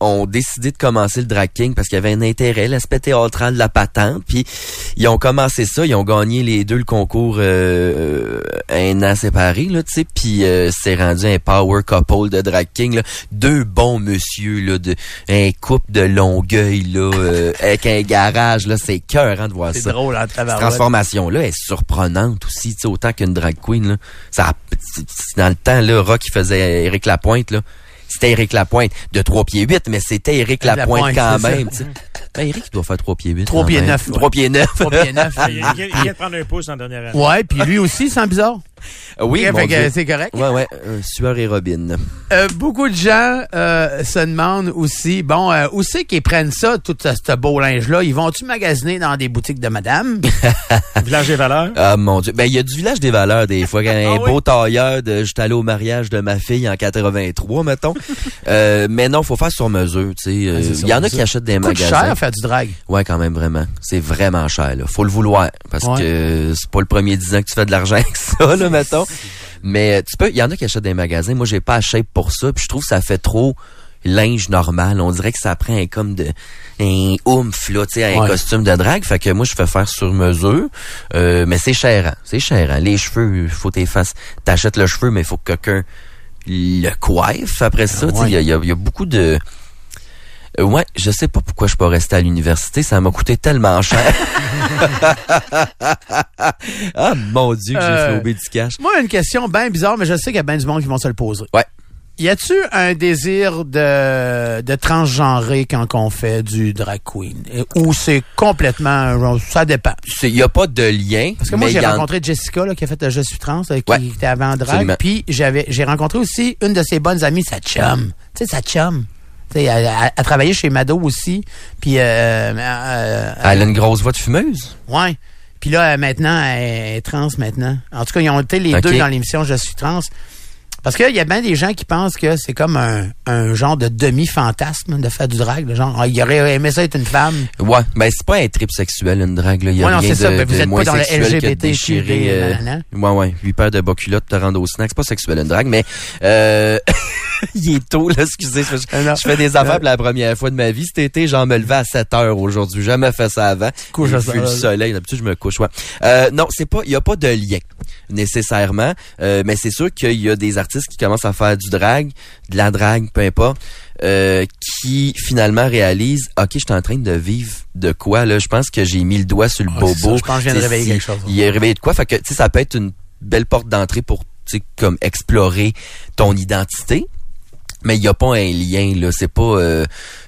ont décidé de commencer le drag king parce qu'il y avait un intérêt, l'aspect théâtral de la patente. Puis ils ont commencé ça, ils ont gagné les deux le concours un an séparé, là, tu sais. Puis c'est rendu un power couple de drag king, là. Deux bons monsieur, là, un couple de Longueuil, là, avec un garage, là. C'est écœurant de voir ça. C'est drôle, hein, cette transformation-là est surprenante aussi, tu sais, autant qu'une drag queen, là. Dans le temps, là, Rock, il faisait Éric Lapointe, là. C'était Éric Lapointe de 3 pieds 8, mais c'était Éric Lapointe quand même. Ben, Éric, il doit faire 3 pieds 8. 3 pieds 9. 3 pieds 9. 3 pieds 9. Il vient de prendre un pouce en dernière année. Ouais, puis lui aussi, c'est bizarre. Oui, okay, fait c'est correct. Ouais, Sueur et Robin. Beaucoup de gens se demandent aussi, bon, où c'est qu'ils prennent ça, tout ce beau linge-là? Ils vont-tu magasiner dans des boutiques de madame? Village des valeurs? Ah, mon Dieu. Ben, il y a du Village des valeurs, des fois. Un beau tailleur j'étais allé au mariage de ma fille en 83, mettons. Mais non, faut faire sur mesure, tu sais. Il y en a qui achètent des magasins. Ça coûte cher faire du drag. Ouais, quand même, vraiment. C'est vraiment cher, là. Faut le vouloir. Parce que c'est pas le premier 10 ans que tu fais de l'argent avec ça, là, mettons. Mais il y en a qui achètent des magasins. Moi, j'ai pas la shape pour ça. Puis je trouve que ça fait trop linge normal. On dirait que ça prend un oomph, là, tu sais, un costume de drague. Fait que moi, je fais faire sur mesure. Mais c'est cher, hein. C'est cher, hein. Les cheveux, faut t'achètes le cheveu, mais il faut que quelqu'un le coiffe après ça. Tu sais, il y a beaucoup de... Ouais, je sais pas pourquoi je suis pas resté à l'université, ça m'a coûté tellement cher. Ah, mon Dieu, que j'ai flobé du cash. Moi, une question bien bizarre, mais je sais qu'il y a bien du monde qui vont se le poser. Ouais. Y a-tu un désir de transgenrer quand on fait du drag queen? Ou c'est complètement... Ça dépend. Il y a pas de lien. Parce que moi, j'ai rencontré Jessica, là, qui a fait Je suis trans, qui était avant drag. Puis j'ai rencontré aussi une de ses bonnes amies, sa chum. Tu sais, sa chum. Elle a travaillé chez Mado aussi. Puis elle a une grosse voix de fumeuse. Ouais. Puis là, maintenant, elle est trans maintenant. En tout cas, ils ont été les deux dans l'émission Je suis trans. Parce qu'il y a bien des gens qui pensent que c'est comme un genre de demi-fantasme de faire du drag. Genre, il aurait aimé ça être une femme. Ouais, ben c'est pas un trip sexuel, une drague. Il y a rien c'est ça. de vous êtes pas dans le LGBT. Ouais. 8 paires de bas culottes te rendre au snack. C'est pas sexuel, une drague, mais il est tôt, là, excusez. Je fais des affaires pour la première fois de ma vie. Cet été, j'en me levais à 7 heures aujourd'hui. J'ai jamais fait ça avant. Couche à ça. Le soleil. D'habitude, je me couche, ouais. Non, il y a pas de lien, nécessairement. Mais c'est sûr qu'il y a des artistes qui commencent à faire du drag, de la drague, peu importe, qui finalement réalisent, OK, je suis en train de vivre de quoi, là? Je pense que j'ai mis le doigt sur le bobo. Ça, je pense que je viens de réveiller quelque chose. Il est réveillé de quoi? Fait que, tu sais, ça peut être une belle porte d'entrée pour, tu sais, comme explorer ton identité. Mais il y a pas un lien, là. C'est pas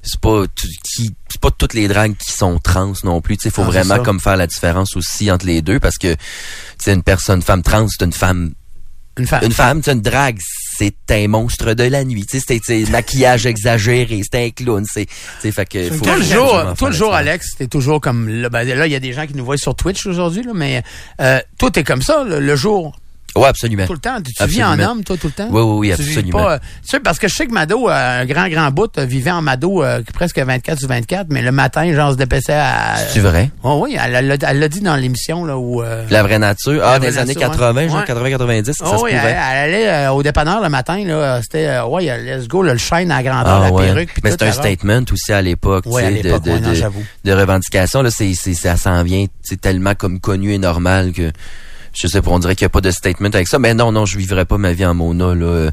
toutes les dragues qui sont trans non plus. Tu sais, faut vraiment comme faire la différence aussi entre les deux parce que, c'est une femme trans, c'est une femme, tu sais, une drague, c'est un monstre de la nuit. Tu sais, c'est maquillage exagéré, c'est un clown. Fait que toi, le jour, Alex, t'es toujours comme là, il y a des gens qui nous voient sur Twitch aujourd'hui, là, mais toi, t'es comme ça, le jour. Ouais, absolument. Tout le temps. Tu vis en homme, toi, tout le temps? Oui, absolument. Tu sais, parce que je sais que Mado, un grand bout, vivait en Mado presque 24/24, mais le matin, genre, se dépêchait à... C'est vrai? Oh, oui, elle l'a dit dans l'émission, là, où... La vraie nature. Des années 80, genre 80-90, ça se pouvait. Elle allait au dépanneur le matin, là, c'était, let's go, le shine à la grandeur, la perruque. Mais c'est un statement aussi à l'époque, tu sais, de revendication, là, ça s'en vient, c'est tellement comme connu et normal que... Je sais pas, on dirait qu'il n'y a pas de statement avec ça. Mais non, je vivrais pas ma vie en Mona, là.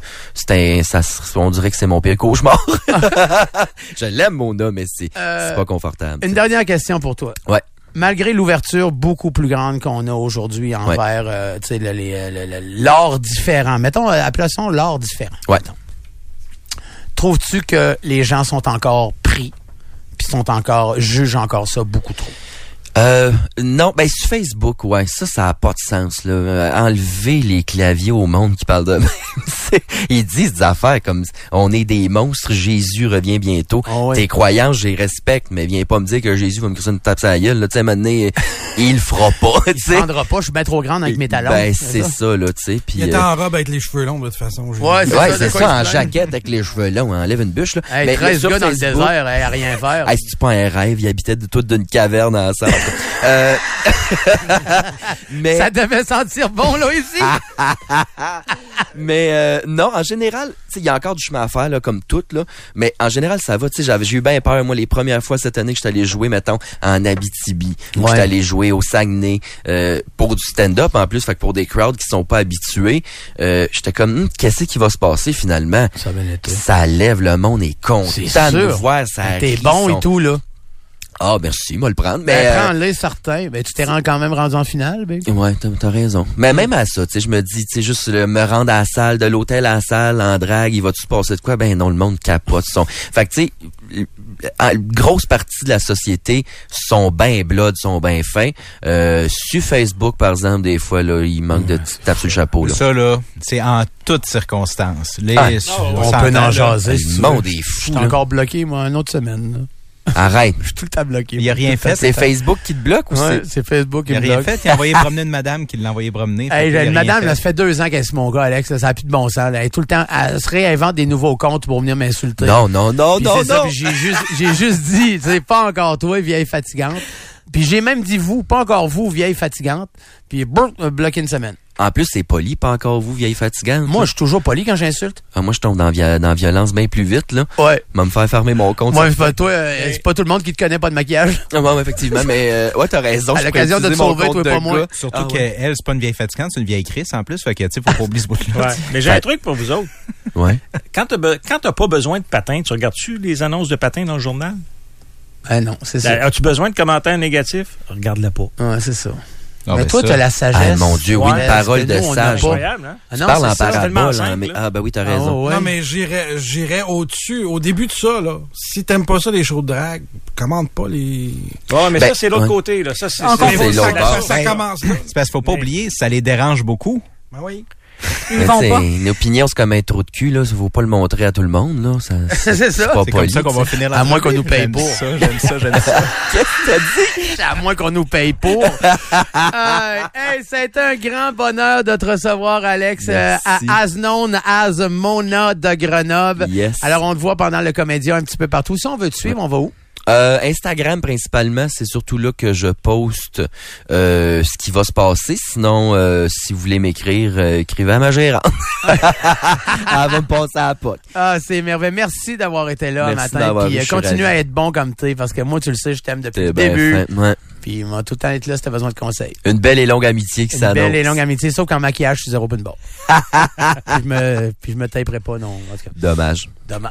On dirait que c'est mon pire cauchemar. Je l'aime, Mona, mais c'est pas confortable. Une dernière question pour toi. Ouais. Malgré l'ouverture beaucoup plus grande qu'on a aujourd'hui envers, tu sais, l'art différent. Mettons, appelons l'art différent. Ouais. Mettons. Trouves-tu que les gens sont encore pris, puis jugent encore ça beaucoup trop? Non, ben sur Facebook, ouais, ça a pas de sens, là. Enlever les claviers au monde qui parle de même. Ils disent des affaires comme on est des monstres, Jésus revient bientôt. Tes croyances, je les respecte, mais viens pas me dire que Jésus va me crisser une tape sur la gueule, là. Tu sais, maintenant, il le fera pas, tu sais. Il prendra pas, je suis bien trop grande avec mes talons. Ben, c'est ça, là, tu sais. Il était en robe avec les cheveux longs, de toute façon. C'est ça, en jaquette avec les cheveux longs, enlève une bûche, là. Hey, mais 13 gars dans le désert, à rien faire. Hey, c'est pas un rêve, ils habitaient toutes d'une caverne ensemble. Mais ça devait sentir bon, là, ici. Mais non, en général, il y a encore du chemin à faire, là, comme tout, là. Mais en général, ça va. J'ai eu bien peur, moi, les premières fois cette année que je suis allé jouer, mettons, en Abitibi, ou je suis allé jouer au Saguenay, pour du stand-up, en plus, fait que pour des crowds qui sont pas habitués, j'étais comme, qu'est-ce qui va se passer, finalement? Ça lève, le monde est content de nous voir, ça t'es bon et tout, là. Ah, merci, moi le prendre. Mais prends-le, certain. Ben, tu t'es quand même rendu en finale, ben. Ouais, t'as raison. Mais même à ça, tu sais, je me dis, tu sais, juste me rendre à la salle, de l'hôtel à la salle, en drague, il va-tu se passer de quoi? Ben non, le monde capote. Fait que, tu sais, grosse partie de la société sont bien blood, sont bien fins. Sur Facebook, par exemple, des fois, là, il manque de tape sur le chapeau, là. Ça, là, c'est en toutes circonstances. On peut en jaser. Le monde est fou. Je suis encore bloqué, moi, une autre semaine, là. Arrête. Je suis tout le temps bloqué. Il a rien fait. C'est Facebook qui te bloque ou c'est Facebook qui me bloque? Il a rien fait. Il a envoyé promener une madame qui l'a envoyé promener. Une madame, là, ça fait 2 ans qu'elle est mon gars, Alex. Là, ça n'a plus de bon sens. Là. Elle est tout le temps, elle se réinvente des nouveaux comptes pour venir m'insulter. Non. J'ai juste dit, c'est pas encore toi, vieille fatigante. Puis j'ai même dit vous, pas encore vous, vieille fatigante. Puis bloqué une semaine. En plus, c'est poli, pas encore vous, vieille fatigante. Moi, je suis toujours poli quand j'insulte. Moi, je tombe dans la violence bien plus vite, là. Ouais. Va me faire fermer mon compte. Moi, toi, c'est pas tout le monde qui te connaît pas de maquillage. Ouais, effectivement, mais ouais, t'as raison. À l'occasion de te sauver, toi, pas moi. Surtout qu'elle, c'est pas une vieille fatigante, c'est une vieille Chris en plus. Fait que, tu sais, faut pas oublier ce bout-là. Ouais. Mais j'ai un truc pour vous autres. Ouais. Quand t'as pas besoin de patins, tu regardes-tu les annonces de patins dans le journal? Non, c'est ça. As-tu besoin de commentaires négatifs? Regarde-le pas. Ouais, c'est ça. Ah, mais toi, tu as la sagesse. Mon Dieu, oui, une parole de sage. Incroyable, hein? Tu parles en parabole, hein, mais oui, t'as raison. Non, mais j'irais au-dessus, au début de ça, là. Si t'aimes pas ça, les shows de drague, commande pas les... Ouais, mais ça, c'est l'autre côté, là. Ça, c'est l'autre bord. Ça commence là. C'est parce qu'il faut pas oublier, ça les dérange beaucoup. Ben oui. Ils vont pas. Une opinion, c'est comme un trou de cul, là. Faut pas le montrer à tout le monde, là. C'est ça. C'est comme ça qu'on va finir la À moins qu'on nous paye pour. J'aime ça. Qu'est-ce que t'as dit? À moins qu'on nous paye pour. C'est un grand bonheur de te recevoir, Alex, à As Known As Mona de Grenoble. Yes. Alors, on te voit pendant le Comédia un petit peu partout. Si on veut te suivre, on va où? Instagram principalement, c'est surtout là que je poste ce qui va se passer. Sinon, si vous voulez m'écrire, écrivez à ma gérante. Elle va me passer à la pote. Ah, c'est merveilleux. Merci d'avoir été là un matin. Puis continue à être bon comme t'es, parce que moi, tu le sais, je t'aime depuis le début. Ouais. Puis moi, tout le temps être là si t'as besoin de conseils. Une belle et longue amitié qui s'annonce. Une belle et longue amitié, sauf qu'en maquillage, je suis zéro open bar. Puis je me taperai pas, non. En tout cas. Dommage.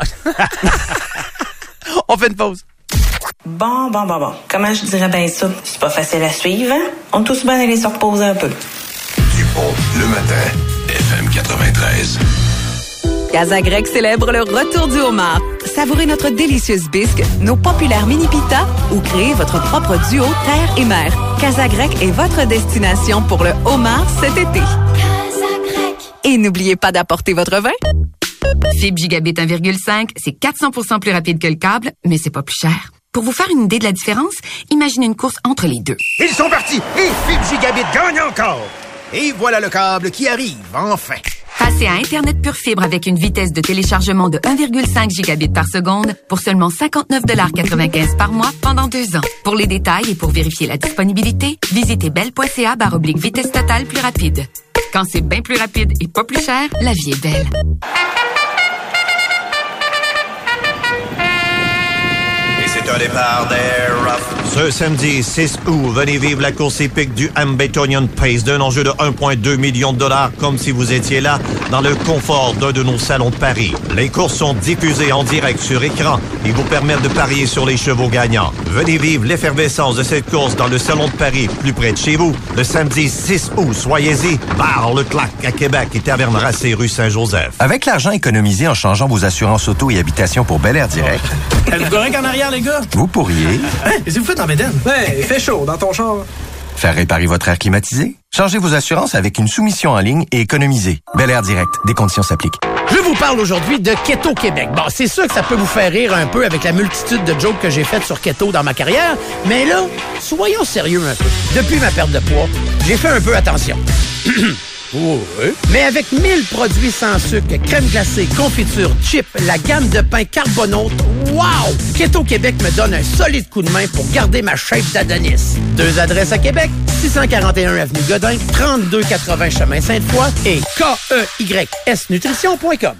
On fait une pause. Bon. Comment je dirais bien ça? C'est pas facile à suivre, hein? On est tous bien d'aller se reposer un peu. Dupont, le matin, FM 93. Casagrec célèbre le retour du homard. Savourez notre délicieuse bisque, nos populaires mini-pitas ou créez votre propre duo terre et mer. Casagrec est votre destination pour le homard cet été. Casagrec. Et n'oubliez pas d'apporter votre vin. Fibre Gigabit 1,5, c'est 400% plus rapide que le câble, mais c'est pas plus cher. Pour vous faire une idée de la différence, imaginez une course entre les deux. Ils sont partis et Fibre Gigabit gagne encore. Et voilà le câble qui arrive, enfin. Passez à Internet Pure Fibre avec une vitesse de téléchargement de 1,5 gigabits par seconde pour seulement 59,95 $ par mois pendant 2 ans. Pour les détails et pour vérifier la disponibilité, visitez belle.ca/vitesse totale plus rapide. Quand c'est bien plus rapide et pas plus cher, la vie est belle. C'est un départ d'Air Rough. Ce samedi 6 août, venez vivre la course épique du Hambletonian Pace d'un enjeu de 1,2 million de dollars, comme si vous étiez là, dans le confort d'un de nos salons de Paris. Les courses sont diffusées en direct sur écran et vous permettent de parier sur les chevaux gagnants. Venez vivre l'effervescence de cette course dans le salon de Paris, plus près de chez vous. Le samedi 6 août, soyez-y, Bar Le Clac à Québec et Taverne Racée rue Saint-Joseph. Avec l'argent économisé en changeant vos assurances auto et habitation pour Bel Air Direct... Êtes-vous correct en arrière, les gars? Vous pourriez... Hein? Qu'est-ce que vous faites en bédaine? Ouais, il fait chaud dans ton char. Faire réparer votre air climatisé? Changez vos assurances avec une soumission en ligne et économisez. Bel Air Direct. Des conditions s'appliquent. Je vous parle aujourd'hui de Keto Québec. Bon, c'est sûr que ça peut vous faire rire un peu avec la multitude de jokes que j'ai faites sur Keto dans ma carrière, mais là, soyons sérieux un peu. Depuis ma perte de poids, j'ai fait un peu attention. Oui. Mais avec 1000 produits sans sucre, crème glacée, confiture, chips, la gamme de pain Carbonate, wow! Keto Québec me donne un solide coup de main pour garder ma shape d'Adonis. 2 adresses à Québec, 641 avenue Godin, 3280 chemin Sainte-Foy et KEYSnutrition.com.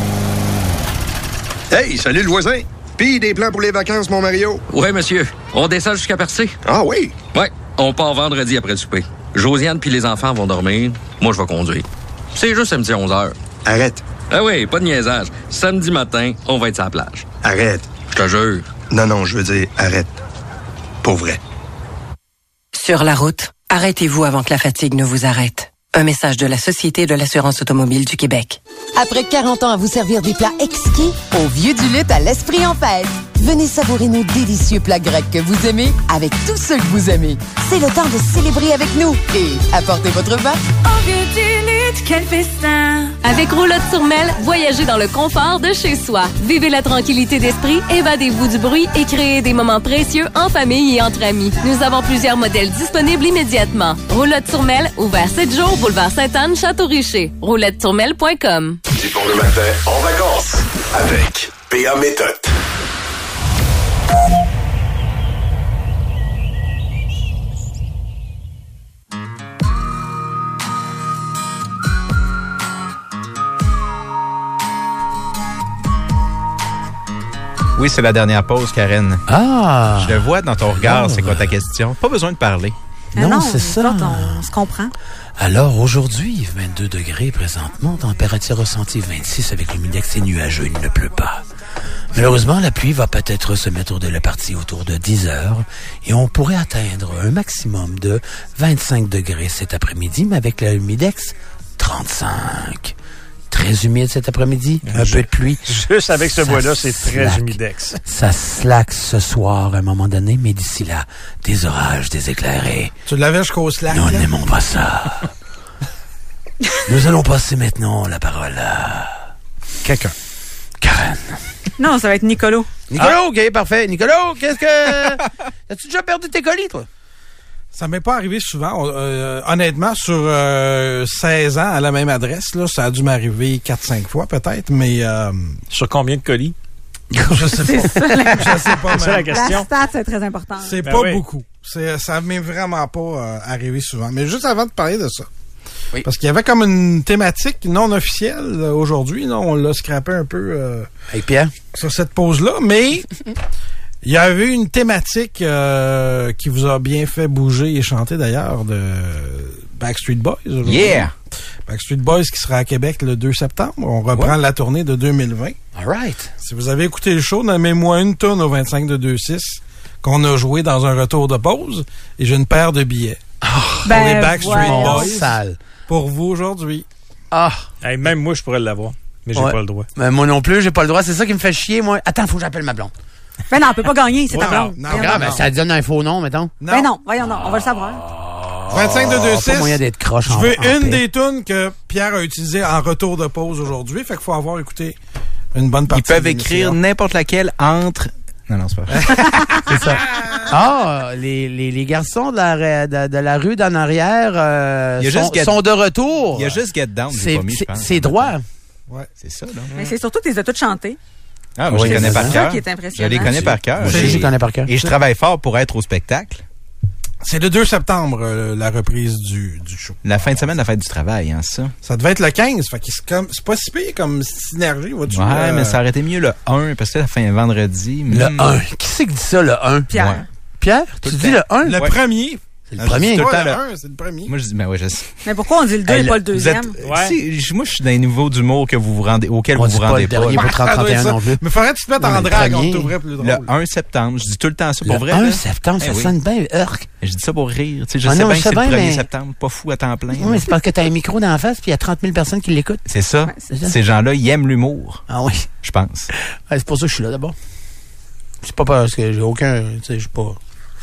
Hey, salut le voisin! Pis des plans pour les vacances, mon Mario? Oui, monsieur. On descend jusqu'à Percé. Ah oui? Ouais, on part vendredi après le souper. Josiane puis les enfants vont dormir. Moi, je vais conduire. C'est juste samedi 11h. Arrête. Ah oui, pas de niaisage. Samedi matin, on va être sur la plage. Arrête. Je te jure. Non, je veux dire, arrête. Pour vrai. Sur la route, arrêtez-vous avant que la fatigue ne vous arrête. Un message de la Société de l'assurance automobile du Québec. Après 40 ans à vous servir des plats exquis, au Vieux du Lutte à l'Esprit en fête. Venez savourer nos délicieux plats grecs que vous aimez avec tous ceux que vous aimez. C'est le temps de célébrer avec nous et apportez votre vin. Au Vieux du Lutte, quel festin! Avec Roulotte Tourmel, voyagez dans le confort de chez soi. Vivez la tranquillité d'esprit, évadez-vous du bruit et créez des moments précieux en famille et entre amis. Nous avons plusieurs modèles disponibles immédiatement. Roulotte Tourmel, ouvert 7 jours, boulevard Sainte-Anne, Château-Richer. roulottetourmel.com. Du bon le matin en vacances avec PA Méthode. Oui, c'est la dernière pause, Karen. Ah! Je le vois dans ton regard, c'est quoi ta question? Pas besoin de parler. Non, c'est ça. On se comprend. Alors, aujourd'hui, 22 degrés présentement, température ressentie 26 avec l'humidex et nuageux, il ne pleut pas. Malheureusement, la pluie va peut-être se mettre de la partie autour de 10 heures et on pourrait atteindre un maximum de 25 degrés cet après-midi, mais avec l'humidex, 35. Très humide cet après-midi, un peu de pluie. Juste avec ce bois-là, c'est très slack. humidex. Ça slack ce soir à un moment donné, mais d'ici là, des orages, des éclairés. Tu l'avais jusqu'au slack? Nous n'aimons pas ça. Nous allons passer maintenant la parole à quelqu'un. Karen. Non, ça va être Nicolo. Nicolo, OK, parfait. Nicolo, qu'est-ce que... As-tu déjà perdu tes colis, toi? Ça m'est pas arrivé souvent. Honnêtement, sur 16 ans à la même adresse, là, ça a dû m'arriver 4-5 fois peut-être, mais... Sur combien de colis? Je sais pas. Je sais pas. C'est ça la question. La stat, c'est très important. C'est pas beaucoup. Ça m'est vraiment pas arrivé souvent. Mais juste avant de parler de ça, oui. Parce qu'il y avait comme une thématique non officielle aujourd'hui. On l'a scrappé un peu avec Pierre sur cette pause-là, mais... Il y avait une thématique qui vous a bien fait bouger et chanter d'ailleurs de Backstreet Boys aujourd'hui. Yeah! Backstreet Boys qui sera à Québec le 2 septembre. On reprend la tournée de 2020. All right. Si vous avez écouté le show, nommez-moi une tonne au 25 de 2-6 qu'on a joué dans un retour de pause et j'ai une paire de billets pour les Backstreet Boys sale. Pour vous aujourd'hui. Ah! Hey, même moi, je pourrais l'avoir, mais j'ai pas le droit. Mais moi non plus, j'ai pas le droit. C'est ça qui me fait chier, moi. Attends, faut que j'appelle ma blonde. Ben non, on peut pas gagner, c'est ta blonde. Non, ben, ça donne un faux nom, mettons. Ben non, voyons non, on va le savoir. 25 de 2-6. Pas moyen d'être croche. Je veux une des tunes que Pierre a utilisées en retour de pause aujourd'hui. Fait qu'il faut avoir écouté une bonne partie. Ils peuvent écrire n'importe laquelle entre... Non, c'est pas vrai. C'est ça. Ah, les garçons de la rue d'en arrière sont de retour. Il y a juste Get Down, j'ai pas mis, je pense. C'est droit. Ouais. C'est ça, là. Mais c'est surtout que tu les as toutes chantées. Ah, moi, je les connais par cœur. C'est ça qui est impressionnant. Je les connais par cœur. Je les connais par cœur. Et je travaille fort pour être au spectacle. C'est le 2 septembre, la reprise du show. La fin de semaine, la fête du travail, hein, ça. Ça devait être le 15, fait que c'est pas si pire comme synergie, vois-tu? Ouais, mais ça aurait été mieux le 1, parce que la fin vendredi. Le 1. Qui c'est qui dit ça, le 1? Pierre. Ouais. Pierre? Tu dis le 1? Le premier. C'est le premier. C'est pas le 1, c'est le premier. Moi, je dis, ben ouais, je sais. Mais pourquoi on dit le 2 et pas le deuxième? Moi, je suis dans les niveaux d'humour auquel vous vous rendez pas. Le dernier pour 30-31 non plus. Mais faudrait que tu te mettes en drague, on t'ouvrait plus drôle. Le 1 septembre, je dis tout le temps ça pour vrai. Le 1 septembre, ça sonne bien urk. Je dis ça pour rire. Je sais bien que c'est le 1er septembre, pas fou à temps plein. Oui, mais c'est parce que t'as un micro dans la face puis il y a 30 000 personnes qui l'écoutent. C'est ça. Ces gens-là, ils aiment l'humour. Ah oui. Je pense. C'est pour ça que je suis là d'abord. C'est pas parce que j'ai aucun... Tu sais, je suis pas...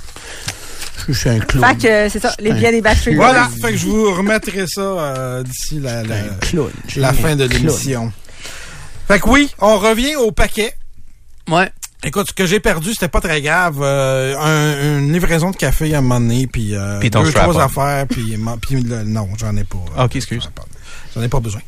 Je suis un clown. Fait que c'est ça, les billets des Backstreet Boys. Voilà, fait que je vous remettrai ça d'ici la fin de l'émission. Fait que oui, on revient au paquet. Ouais. Écoute, ce que j'ai perdu, c'était pas très grave. Une livraison de café à un moment donné, puis 2-3 affaires, puis non, j'en ai pas. OK, excuse. J'en ai pas besoin.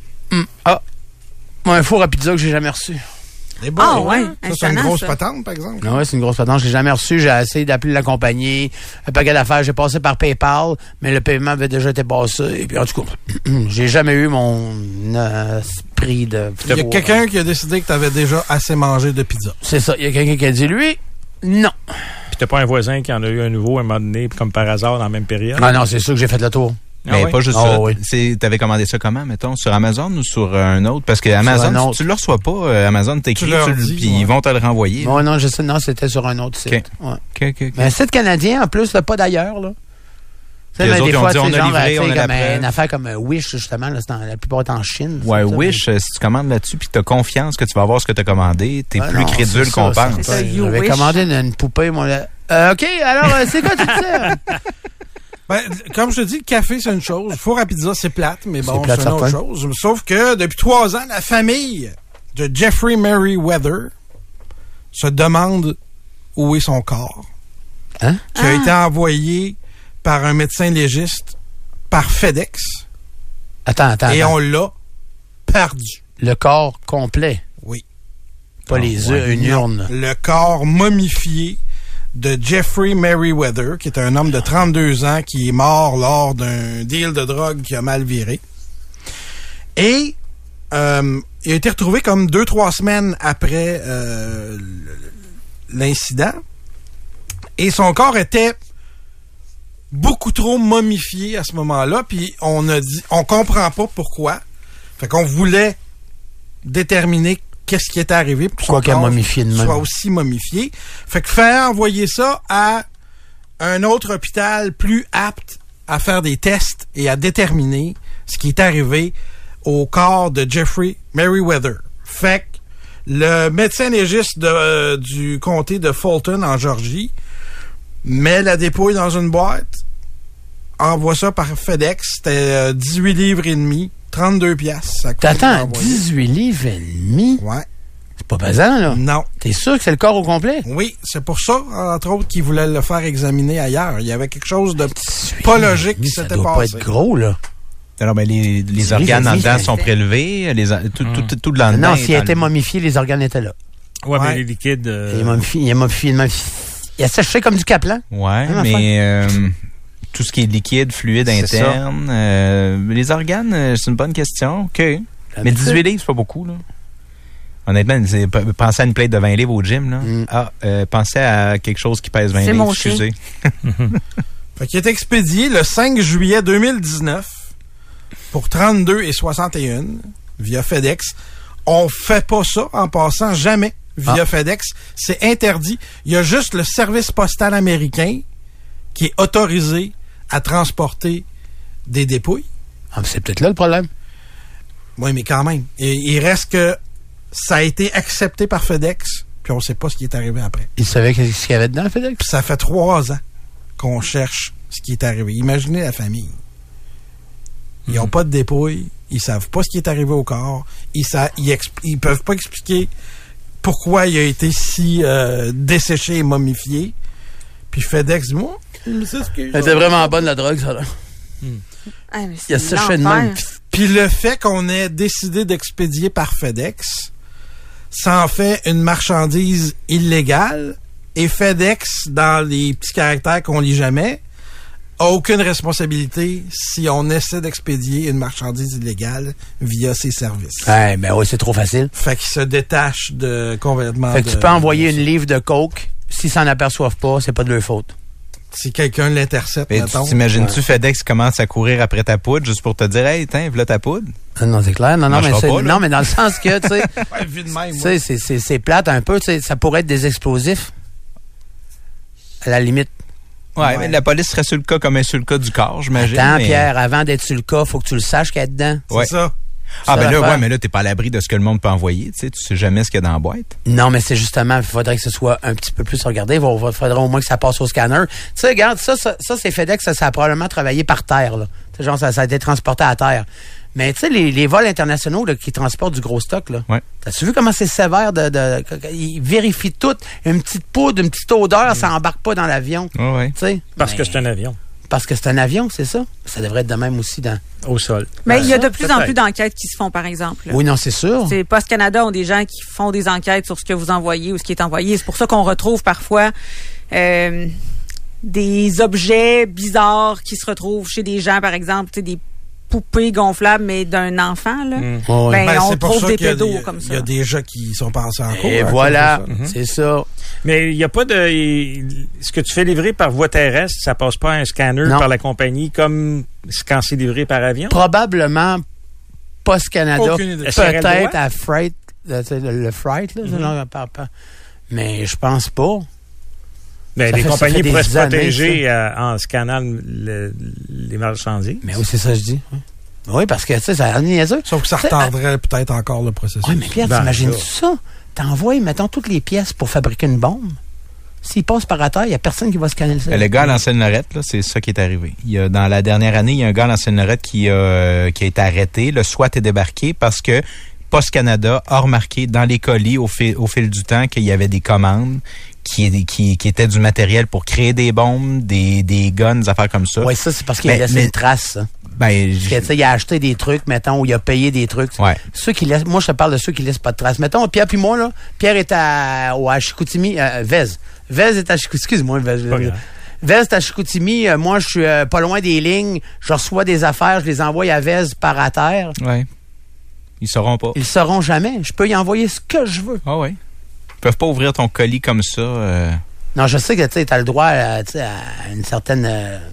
Un four à pizza que j'ai jamais reçu. Ouais. Ça, c'est une grosse patente, par exemple. Oui, c'est une grosse patente. Je l'ai jamais reçu. J'ai essayé d'appeler la compagnie. Un paquet d'affaires. J'ai passé par PayPal, mais le paiement avait déjà été passé. Et puis, en tout cas, j'ai jamais eu mon esprit de... Il y a quelqu'un qui a décidé que tu avais déjà assez mangé de pizza. C'est ça. Il y a quelqu'un qui a dit, lui, non. Puis t'as pas un voisin qui en a eu un nouveau à un moment donné, comme par hasard, dans la même période? Ah non, c'est sûr que j'ai fait le tour. Mais pas juste ça. Oui. T'avais commandé ça comment, mettons, sur Amazon ou sur un autre? Parce que Amazon, tu le reçois pas. Amazon t'écrit, puis ils vont te le renvoyer. Non, je sais, non, c'était sur un autre site. Okay. Mais un site canadien, en plus, pas d'ailleurs, là. Les autres, ils ont dit, on a livré, on a la preuve. Une affaire comme Wish, justement, là, la plupart est en Chine. Ouais, Wish, si tu commandes là-dessus puis que tu as confiance que tu vas avoir ce que tu as commandé, tu es plus crédule qu'on pense. J'avais commandé une poupée, moi. OK, alors, c'est quoi tu dis? Comme je te dis, le café, c'est une chose. Four à pizza, c'est plate, mais bon, c'est une autre chose. Sauf que depuis 3 ans, la famille de Jeffrey Merriweather se demande où est son corps. Hein? Qui a été envoyé par un médecin légiste par FedEx. Attends. Et on l'a perdu. Le corps complet? Oui. Pas les œufs, une urne. Le corps momifié de Jeffrey Merriweather, qui est un homme de 32 ans qui est mort lors d'un deal de drogue qui a mal viré. Et il a été retrouvé comme 2-3 semaines après l'incident. Et son corps était beaucoup trop momifié à ce moment-là. Puis on a dit, on comprend pas pourquoi. Fait qu'on voulait déterminer qu'est-ce qui était arrivé pour pourquoi qu'elle momifié de même. Soit aussi momifié. Fait que faire envoyer ça à un autre hôpital plus apte à faire des tests et à déterminer ce qui est arrivé au corps de Jeffrey Merriweather. Fait que le médecin légiste du comté de Fulton en Georgie met la dépouille dans une boîte, envoie ça par FedEx, c'était 18 livres et demi. 32 piastres. T'attends, 18 livres et demi? Ouais. C'est pas pesant, là? Non. T'es sûr que c'est le corps au complet? Oui, c'est pour ça, entre autres, qu'ils voulaient le faire examiner ailleurs. Il y a quelque chose de pas logique qui s'était passé. Ça doit pas être gros, là. Alors, ben, les organes en dedans sont prélevés, tout de l'en dedans. Non, s'il était momifié, les organes étaient là. Ouais, mais les liquides... Il est momifié. Il a séché comme du Kaplan. Ouais, mais... tout ce qui est liquide, fluide interne. Les organes, c'est une bonne question. OK. Mais 18 livres, c'est pas beaucoup, là. Honnêtement, pensez à une plate de 20 livres au gym, là. Pensez à quelque chose qui pèse 20 livres. Excusez. Fait qu'il est expédié le 5 juillet 2019 pour 32,61 via FedEx. On fait pas ça en passant jamais via FedEx. C'est interdit. Il y a juste le service postal américain qui est autorisé à transporter des dépouilles. Ah, c'est peut-être là le problème. Oui, mais quand même. Il reste que ça a été accepté par FedEx, puis on ne sait pas ce qui est arrivé après. Ils savaient ce qu'il y avait dedans, FedEx? Puis ça fait 3 ans qu'on cherche ce qui est arrivé. Imaginez la famille. Ils n'ont pas de dépouille, ils savent pas ce qui est arrivé au corps, ils peuvent pas expliquer pourquoi il a été si desséché et momifié. Puis FedEx, moi, c'était vraiment bonne la drogue, ça, là. Il a séché de même. Puis le fait qu'on ait décidé d'expédier par FedEx, ça en fait une marchandise illégale. Et FedEx, dans les petits caractères qu'on lit jamais, a aucune responsabilité si on essaie d'expédier une marchandise illégale via ses services. Ben oui, c'est trop facile. Fait qu'il se détache complètement. Fait que tu peux envoyer une livre de coke, s'ils s'en aperçoivent pas, c'est pas de leur faute. Si quelqu'un l'intercepte, mettons. T'imagines-tu FedEx commence à courir après ta poudre juste pour te dire, hey, tiens, voilà ta poudre? Non, c'est clair. Non, mais dans le sens que, tu sais, c'est plate un peu, tu sais, ça pourrait être des explosifs. À la limite. Ouais, mais la police serait sur le cas comme elle est sur le cas du corps, j'imagine. Attends, Pierre, avant d'être sur le cas, faut que tu le saches qu'il y a dedans. C'est ça. Ah, ben là, ouais, mais là, t'es pas à l'abri de ce que le monde peut envoyer, tu sais jamais ce qu'il y a dans la boîte. Non, mais c'est justement, il faudrait que ce soit un petit peu plus regardé. Il faudrait au moins que ça passe au scanner. Tu sais, regarde, ça c'est FedEx, ça a probablement travaillé par terre, là. Genre, ça a été transporté à terre. Mais tu sais, les vols internationaux là, qui transportent du gros stock, là. Ouais. T'as-tu vu comment c'est sévère ils vérifient tout. Une petite poudre, une petite odeur, ça embarque pas dans l'avion. Ouais. T'sais? Parce que c'est un avion. Parce que c'est un avion, c'est ça? Ça devrait être de même aussi au sol. Mais il y a de plus en plus d'enquêtes qui se font, par exemple. Oui, non, c'est sûr. Post Canada ont des gens qui font des enquêtes sur ce que vous envoyez ou ce qui est envoyé. C'est pour ça qu'on retrouve parfois des objets bizarres qui se retrouvent chez des gens, par exemple, des poupées gonflables, mais d'un enfant, là. On trouve des pédos comme ça. Il y a des gens qui sont passés en cours. Et voilà, c'est ça. Mais il n'y a pas de... Ce que tu fais livrer par voie terrestre, ça passe pas un scanner par la compagnie comme quand c'est livré par avion? Probablement Post Canada. Peut-être à Freight, le Freight, là. Mais je pense pas. Ben, les compagnies pourraient se protéger en scannant les marchandises. Mais oui, c'est ça que je dis. Oui, parce que, tu sais, ça a niaiseux. Sauf que ça retarderait peut-être encore le processus. Oui, mais Pierre, t'imagines-tu ça? T'envoies, mettons, toutes les pièces pour fabriquer une bombe. S'il passe par à terre, il n'y a personne qui va scanner ça. Le gars à l'Ancienne-Lorette, là, c'est ça qui est arrivé. Dans la dernière année, il y a un gars à l'Ancienne-Lorette qui a été arrêté. Le SWAT est débarqué parce que Post Canada a remarqué dans les colis au fil du temps qu'il y avait des commandes qui étaient du matériel pour créer des bombes, des guns, des affaires comme ça. Oui, ça, c'est parce qu'il a laissé une trace, ça. Il a acheté des trucs, mettons, ou il a payé des trucs. Ouais. Ceux qui laissent, moi, je te parle de ceux qui laissent pas de traces. Mettons, Pierre puis moi, là, Pierre est à Chicoutimi, Vez. Vez est à Chicoutimi, excuse-moi, Vez est à Chicoutimi, moi, je suis pas loin des lignes, je reçois des affaires, je les envoie à Vez par à terre. Ouais. Ils sauront pas. Ils sauront jamais. Je peux y envoyer ce que je veux. Ah oui. Ils peuvent pas ouvrir ton colis comme ça. Non, je sais que tu as le droit à une certaine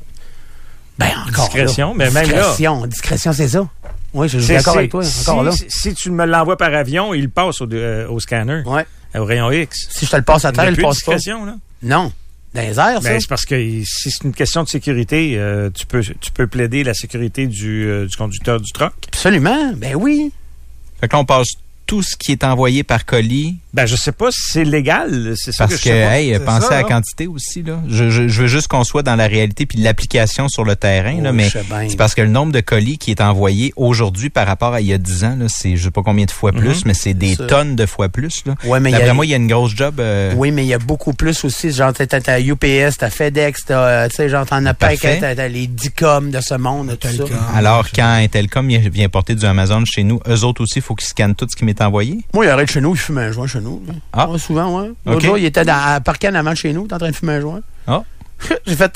encore discrétion, là. Mais même là. Discrétion, c'est ça. Oui, je suis d'accord avec toi. Encore là. Si tu me l'envoies par avion, il passe au scanner. Ouais. Au rayon X. Si je te le passe à terre, il passe pas. Discrétion, là? Non. Dans les airs, ça. C'est parce que si c'est une question de sécurité, tu peux plaider la sécurité du conducteur du truck. Absolument. Ben oui. Fait que là, on passe tout ce qui est envoyé par colis. Ben, je sais pas si c'est légal. C'est ça parce que, hey, pensez à la quantité aussi, là. Je veux juste qu'on soit dans la réalité puis l'application sur le terrain, là. Mais c'est parce que le nombre de colis qui est envoyé aujourd'hui par rapport à il y a 10 ans, là, c'est je sais pas combien de fois plus, mais c'est des tonnes de fois plus, là. Ouais, mais d'après moi, il y a une grosse job. Oui, mais il y a beaucoup plus aussi. Genre, t'as UPS, t'as FedEx, tu sais, genre, t'en as pas t'as les DICOM de ce monde, tout ça. Alors, quand Intelcom vient porter du Amazon chez nous, eux autres aussi, il faut qu'ils scannent tout ce qui m'est envoyé. Moi, il arrête chez nous, il fume un joint chez nous. Ah. Ouais, souvent, ouais. L'autre jour, il était à Parcan avant chez nous, il était en train de fumer un joint. Ah. J'ai fait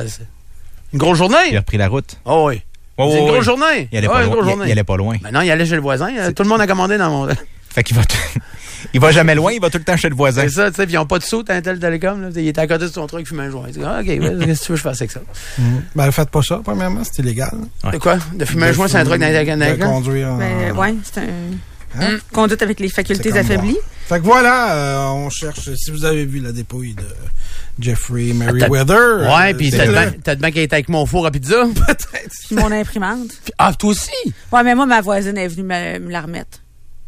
une grosse journée. Il a repris la route. Oh oui. C'est une grosse journée. Il allait pas loin. Ben non, il allait chez le voisin. Tout le monde a commandé dans mon... Fait qu'il va... Il va jamais loin, il va tout le temps chez le voisin. C'est ça, tu sais, puis ils n'ont pas de sous, t'as un tel télécom, là, il était à côté de son truc, il fume un joint. Il dit, OK, qu'est-ce que tu veux que je fasse avec ça? Ben, faites pas ça, premièrement, c'est illégal. De quoi? De fumer un joint, c'est un truc dans les conduire. Ben, ouais, c'est un... Conduite avec les facultés affaiblies. Fait que voilà, on cherche, si vous avez vu la dépouille de Jeffrey Merriweather. Ouais, puis t'as de bien qu'il était avec mon four à pizza. Peut-être. Puis mon imprimante. Ah, toi aussi? Ouais, mais moi, ma voisine est venue me la remettre.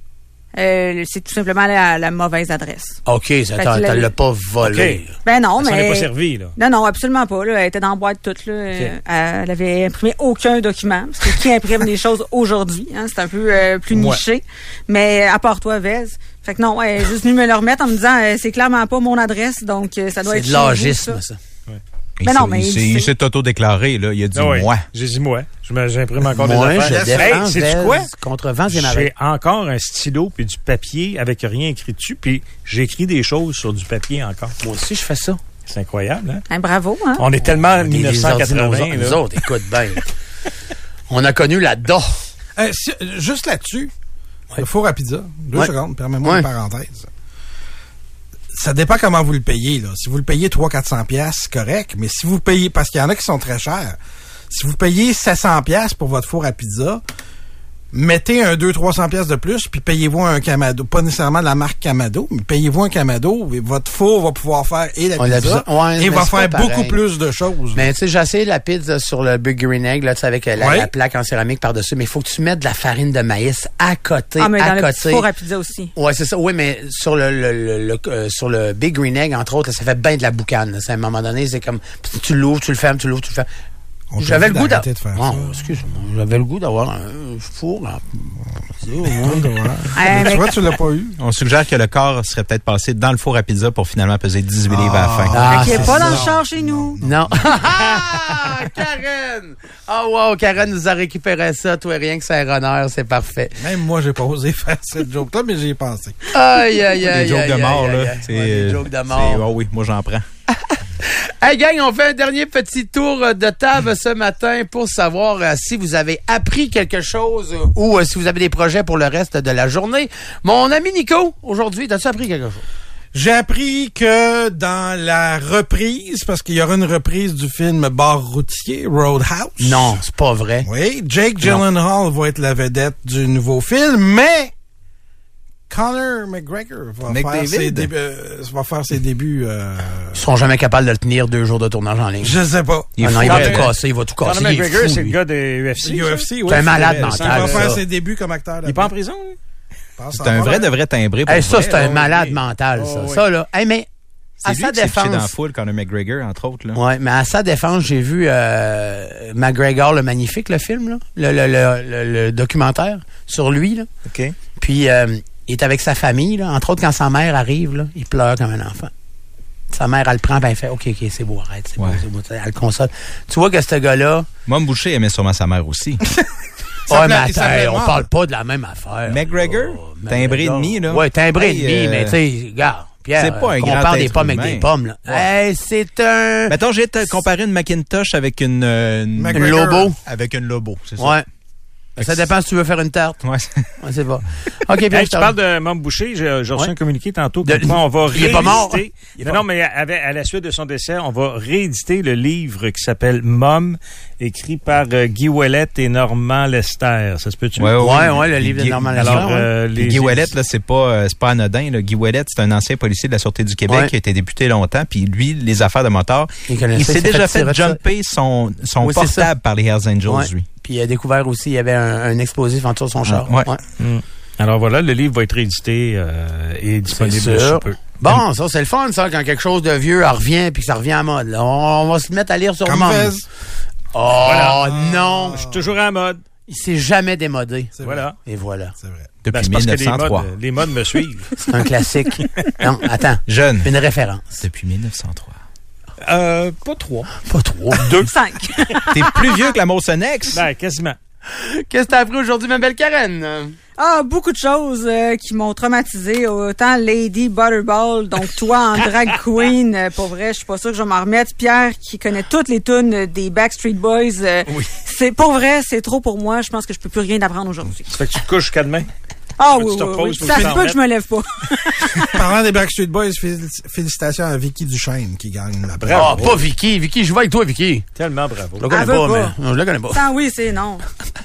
C'est tout simplement la mauvaise adresse. OK, ça t'as pas volé. Okay. Ben non, mais... Ça n'est pas servi, là. Non, absolument pas. Là. Elle était dans la boîte toute. Là. Okay. Elle avait imprimé aucun document. Parce que qui imprime des choses aujourd'hui? Hein? C'est un peu plus niché. Mais à part toi, Vez. Fait que non, elle est juste venue me le remettre en me disant c'est clairement pas mon adresse, donc ça doit être... C'est de l'agisme, ça. Ouais. Il s'est auto-déclaré, là. Il a dit moi. J'ai dit moi. J'imprime encore des affaires. Hey, sais-tu quoi? Contre vents et marées. J'ai encore un stylo puis du papier avec rien écrit dessus, puis j'écris des choses sur du papier encore. Moi aussi, je fais ça. C'est incroyable, hein? Bravo, hein? On est tellement en 1980. Nous autres, écoute bien. On a connu la DA. Juste là-dessus, le four à pizza, 2 secondes, permets-moi une parenthèse. Ça dépend comment vous le payez, là. Si vous le payez 300-400$, c'est correct. Mais si vous payez, parce qu'il y en a qui sont très chers. Si vous payez 700$ pour votre four à pizza, mettez un 200-300$ de plus, puis payez-vous un Kamado. Pas nécessairement de la marque Kamado, mais payez-vous un Kamado, et votre four va pouvoir faire et la pizza, et va faire beaucoup plus de choses. Mais tu sais, j'ai essayé la pizza sur le Big Green Egg, là, avec la plaque en céramique par-dessus, mais il faut que tu mettes de la farine de maïs à côté. Ah, mais dans le four à pizza aussi. Ouais, c'est ça. Oui, mais sur sur le Big Green Egg, entre autres, là, ça fait bien de la boucane. À un moment donné, c'est comme, tu l'ouvres, tu le fermes, tu l'ouvres, tu le fermes. J'avais le goût d'arrêter de faire ça. Excuse-moi. J'avais le goût d'avoir un four. Tu vois, tu l'as pas eu. On suggère que le corps serait peut-être passé dans le four à pizza pour finalement peser 18 livres à la fin. Qui n'est pas dans le char chez nous. Non. Karen! Oh wow, Karen nous a récupéré ça. Toi, rien que c'est un honneur, c'est parfait. Même moi, j'ai pas osé faire cette joke-là, mais j'y ai pensé. Aïe, aïe, aïe. Des jokes de mort, là. Des jokes de mort. Oh oui, moi j'en prends. Hey gang, on fait un dernier petit tour de table ce matin pour savoir si vous avez appris quelque chose ou si vous avez des projets pour le reste de la journée. Mon ami Nico, aujourd'hui, as-tu appris quelque chose? J'ai appris que dans la reprise, parce qu'il y aura une reprise du film Bar routier, Roadhouse. Non, c'est pas vrai. Oui, Jake Gyllenhaal va être la vedette du nouveau film, mais Conor McGregor va faire ses débuts. Ils seront jamais capables de le tenir 2 jours de tournage en ligne. Je sais pas. Il va tout casser, il va tout casser. Conor McGregor, c'est le gars de UFC. UFC, c'est un malade mental. Il va faire ses débuts comme acteur. Il est pas en prison, lui? C'est un vrai de vrai timbré. Ça, c'est un malade mental, ça. Ça, là. Hey, mais c'est lui qui s'est couché dans la foule, Conor McGregor, entre autres. Là. Ouais, mais à sa défense, j'ai vu McGregor le Magnifique, le film, là, le documentaire sur lui. Là. OK. Puis, il est avec sa famille, là. Entre autres, quand sa mère arrive, là, il pleure comme un enfant. Sa mère, elle le prend, ben elle fait « OK, c'est beau, arrête, c'est beau. Elle le console. » Tu vois que ce gars-là... Mom Boucher aimait sûrement sa mère aussi. Ouais, mais attends, on parle pas de la même affaire. McGregor, timbré et demi, là. Ouais, timbré et demi, mais tu sais, regarde. Pierre, c'est pas un grand compare des pommes avec des pommes, là. Ouais. Hey, c'est un... Mettons, j'ai comparé une Macintosh avec une Lobo. Avec une Lobo, c'est ça. Ouais. Ça dépend si tu veux faire une tarte. Ouais, c'est pas. OK, Pierre, tu parles de Mom Boucher. J'ai reçu un communiqué tantôt. On va rééditer. Il est pas mort. Non, mais à la suite de son décès, on va rééditer le livre qui s'appelle Mom, écrit par Guy Ouellet et Normand Lester. Ça se peut-tu? Ouais, le livre de Normand Lester. Alors, Guy Ouellet, là, c'est pas anodin. Là. Guy Ouellet, c'est un ancien policier de la Sûreté du Québec qui a été député longtemps. Puis lui, les affaires de moteur, il s'est déjà fait jumper son portable par les Hells Angels, lui. Puis il a découvert aussi, il y avait un explosif en dessous de son char. Ouais. Alors voilà, le livre va être réédité et disponible sous peu. Bon, ça, c'est le fun, ça, quand quelque chose de vieux revient puis que ça revient à mode. Là. On va se mettre à lire sur Mom. Oh, voilà. Non! Je suis toujours à mode. Il s'est jamais démodé. Voilà. Et voilà. C'est vrai. Depuis 1903. Les modes me suivent. C'est un classique. Non, attends. Jeune. Une référence. Depuis 1903. Pas 3. Pas 3. 2. 5. T'es plus vieux que la Motionex? Ben, quasiment. Qu'est-ce que t'as appris aujourd'hui, ma belle Karen? Beaucoup de choses qui m'ont traumatisé. Autant Lady Butterball, donc toi en drag queen, pour vrai, je suis pas sûre que je vais m'en remettre. Pierre, qui connaît toutes les tunes des Backstreet Boys. Oui. C'est pour vrai, c'est trop pour moi. Je pense que je peux plus rien apprendre aujourd'hui. Ça fait que tu te couches jusqu'à demain? Ah oui. Ça se peut que je me lève pas. Parlant des Backstreet Boys, félicitations à Vicky Duchesne qui gagne la bravo. Ah, pas Vicky. Vicky, je vais avec toi, Vicky. Tellement bravo. Je la connais pas, mais... Non, je la connais pas. Ça, oui, c'est non.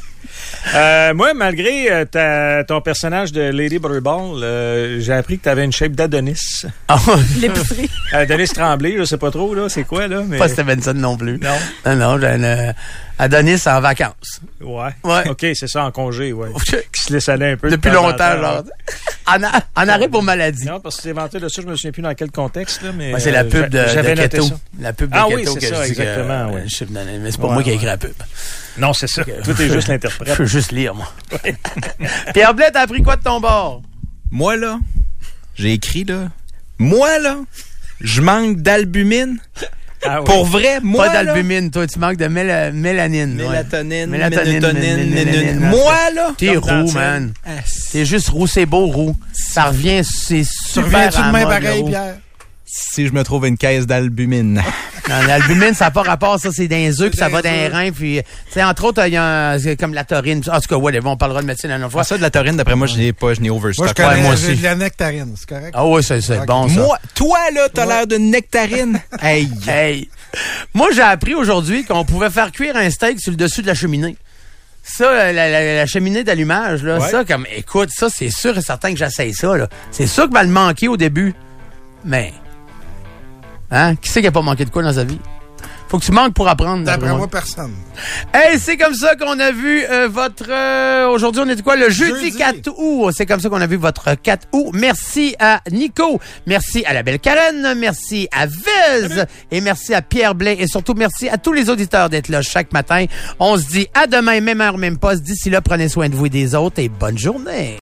Moi, malgré ton personnage de Lady Butterball, j'ai appris que tu avais une shape d'Adonis. L'épicerie. Adonis Tremblay, je sais pas trop, là, c'est quoi, là? Mais... Pas Stevenson non plus. Non. Non, j'ai Adonis en vacances. Ouais. OK, c'est ça, en congé, ouais. Qui se laisse aller un peu. Depuis longtemps, genre. En arrêt pour maladie. Non, parce que c'est inventé de ça, je me souviens plus dans quel contexte, là, mais. C'est la pub de Keto. La pub de Keto. Ah oui, c'est ça, exactement, oui. Mais c'est pas moi qui ai écrit la pub. Non, c'est ça. Toi, t'es juste l'interprète. Je peux juste lire, moi. Pierre Blais, t'as appris quoi de ton bord? Moi, là, j'ai écrit, là. Moi, là, je manque d'albumine. Ah oui. Pour vrai, moi, pas d'albumine, toi, tu manques de mélanine. Mélatonine, mélatonine. Moi, là. T'es roux, man. T'es juste roux, c'est beau, roux. Ça revient, c'est super. Tu reviens-tu de même pareil, Pierre? Si je me trouve une caisse d'albumine. Non, l'albumine, ça n'a pas rapport, ça, c'est dans les œufs, puis ça va dans les reins, puis, tu sais, entre autres, il y a comme la taurine. En tout cas, whatever, on parlera de médecine la dernière fois. Ça, de la taurine, d'après moi, je n'ai overstock. Moi, j'ai de la nectarine, c'est correct? Ah oui, c'est bon, ça. Moi, toi, là, t'as l'air d'une nectarine. Hey. Moi, j'ai appris aujourd'hui qu'on pouvait faire cuire un steak sur le dessus de la cheminée. Ça, la cheminée d'allumage, là, ça, comme, écoute, ça, c'est sûr et certain que j'essaye ça, là. C'est sûr que va le manquer au début. Mais, hein? Qui c'est qui a pas manqué de quoi dans sa vie? Faut que tu manques pour apprendre. D'après moi, personne. Hey, c'est comme ça qu'on a vu votre... aujourd'hui, on est quoi? Le jeudi 4 août. C'est comme ça qu'on a vu votre 4 août. Merci à Nico. Merci à la belle Karen. Merci à Vez. Et merci à Pierre Blais. Et surtout, merci à tous les auditeurs d'être là chaque matin. On se dit à demain, même heure, même poste. D'ici là, prenez soin de vous et des autres et bonne journée.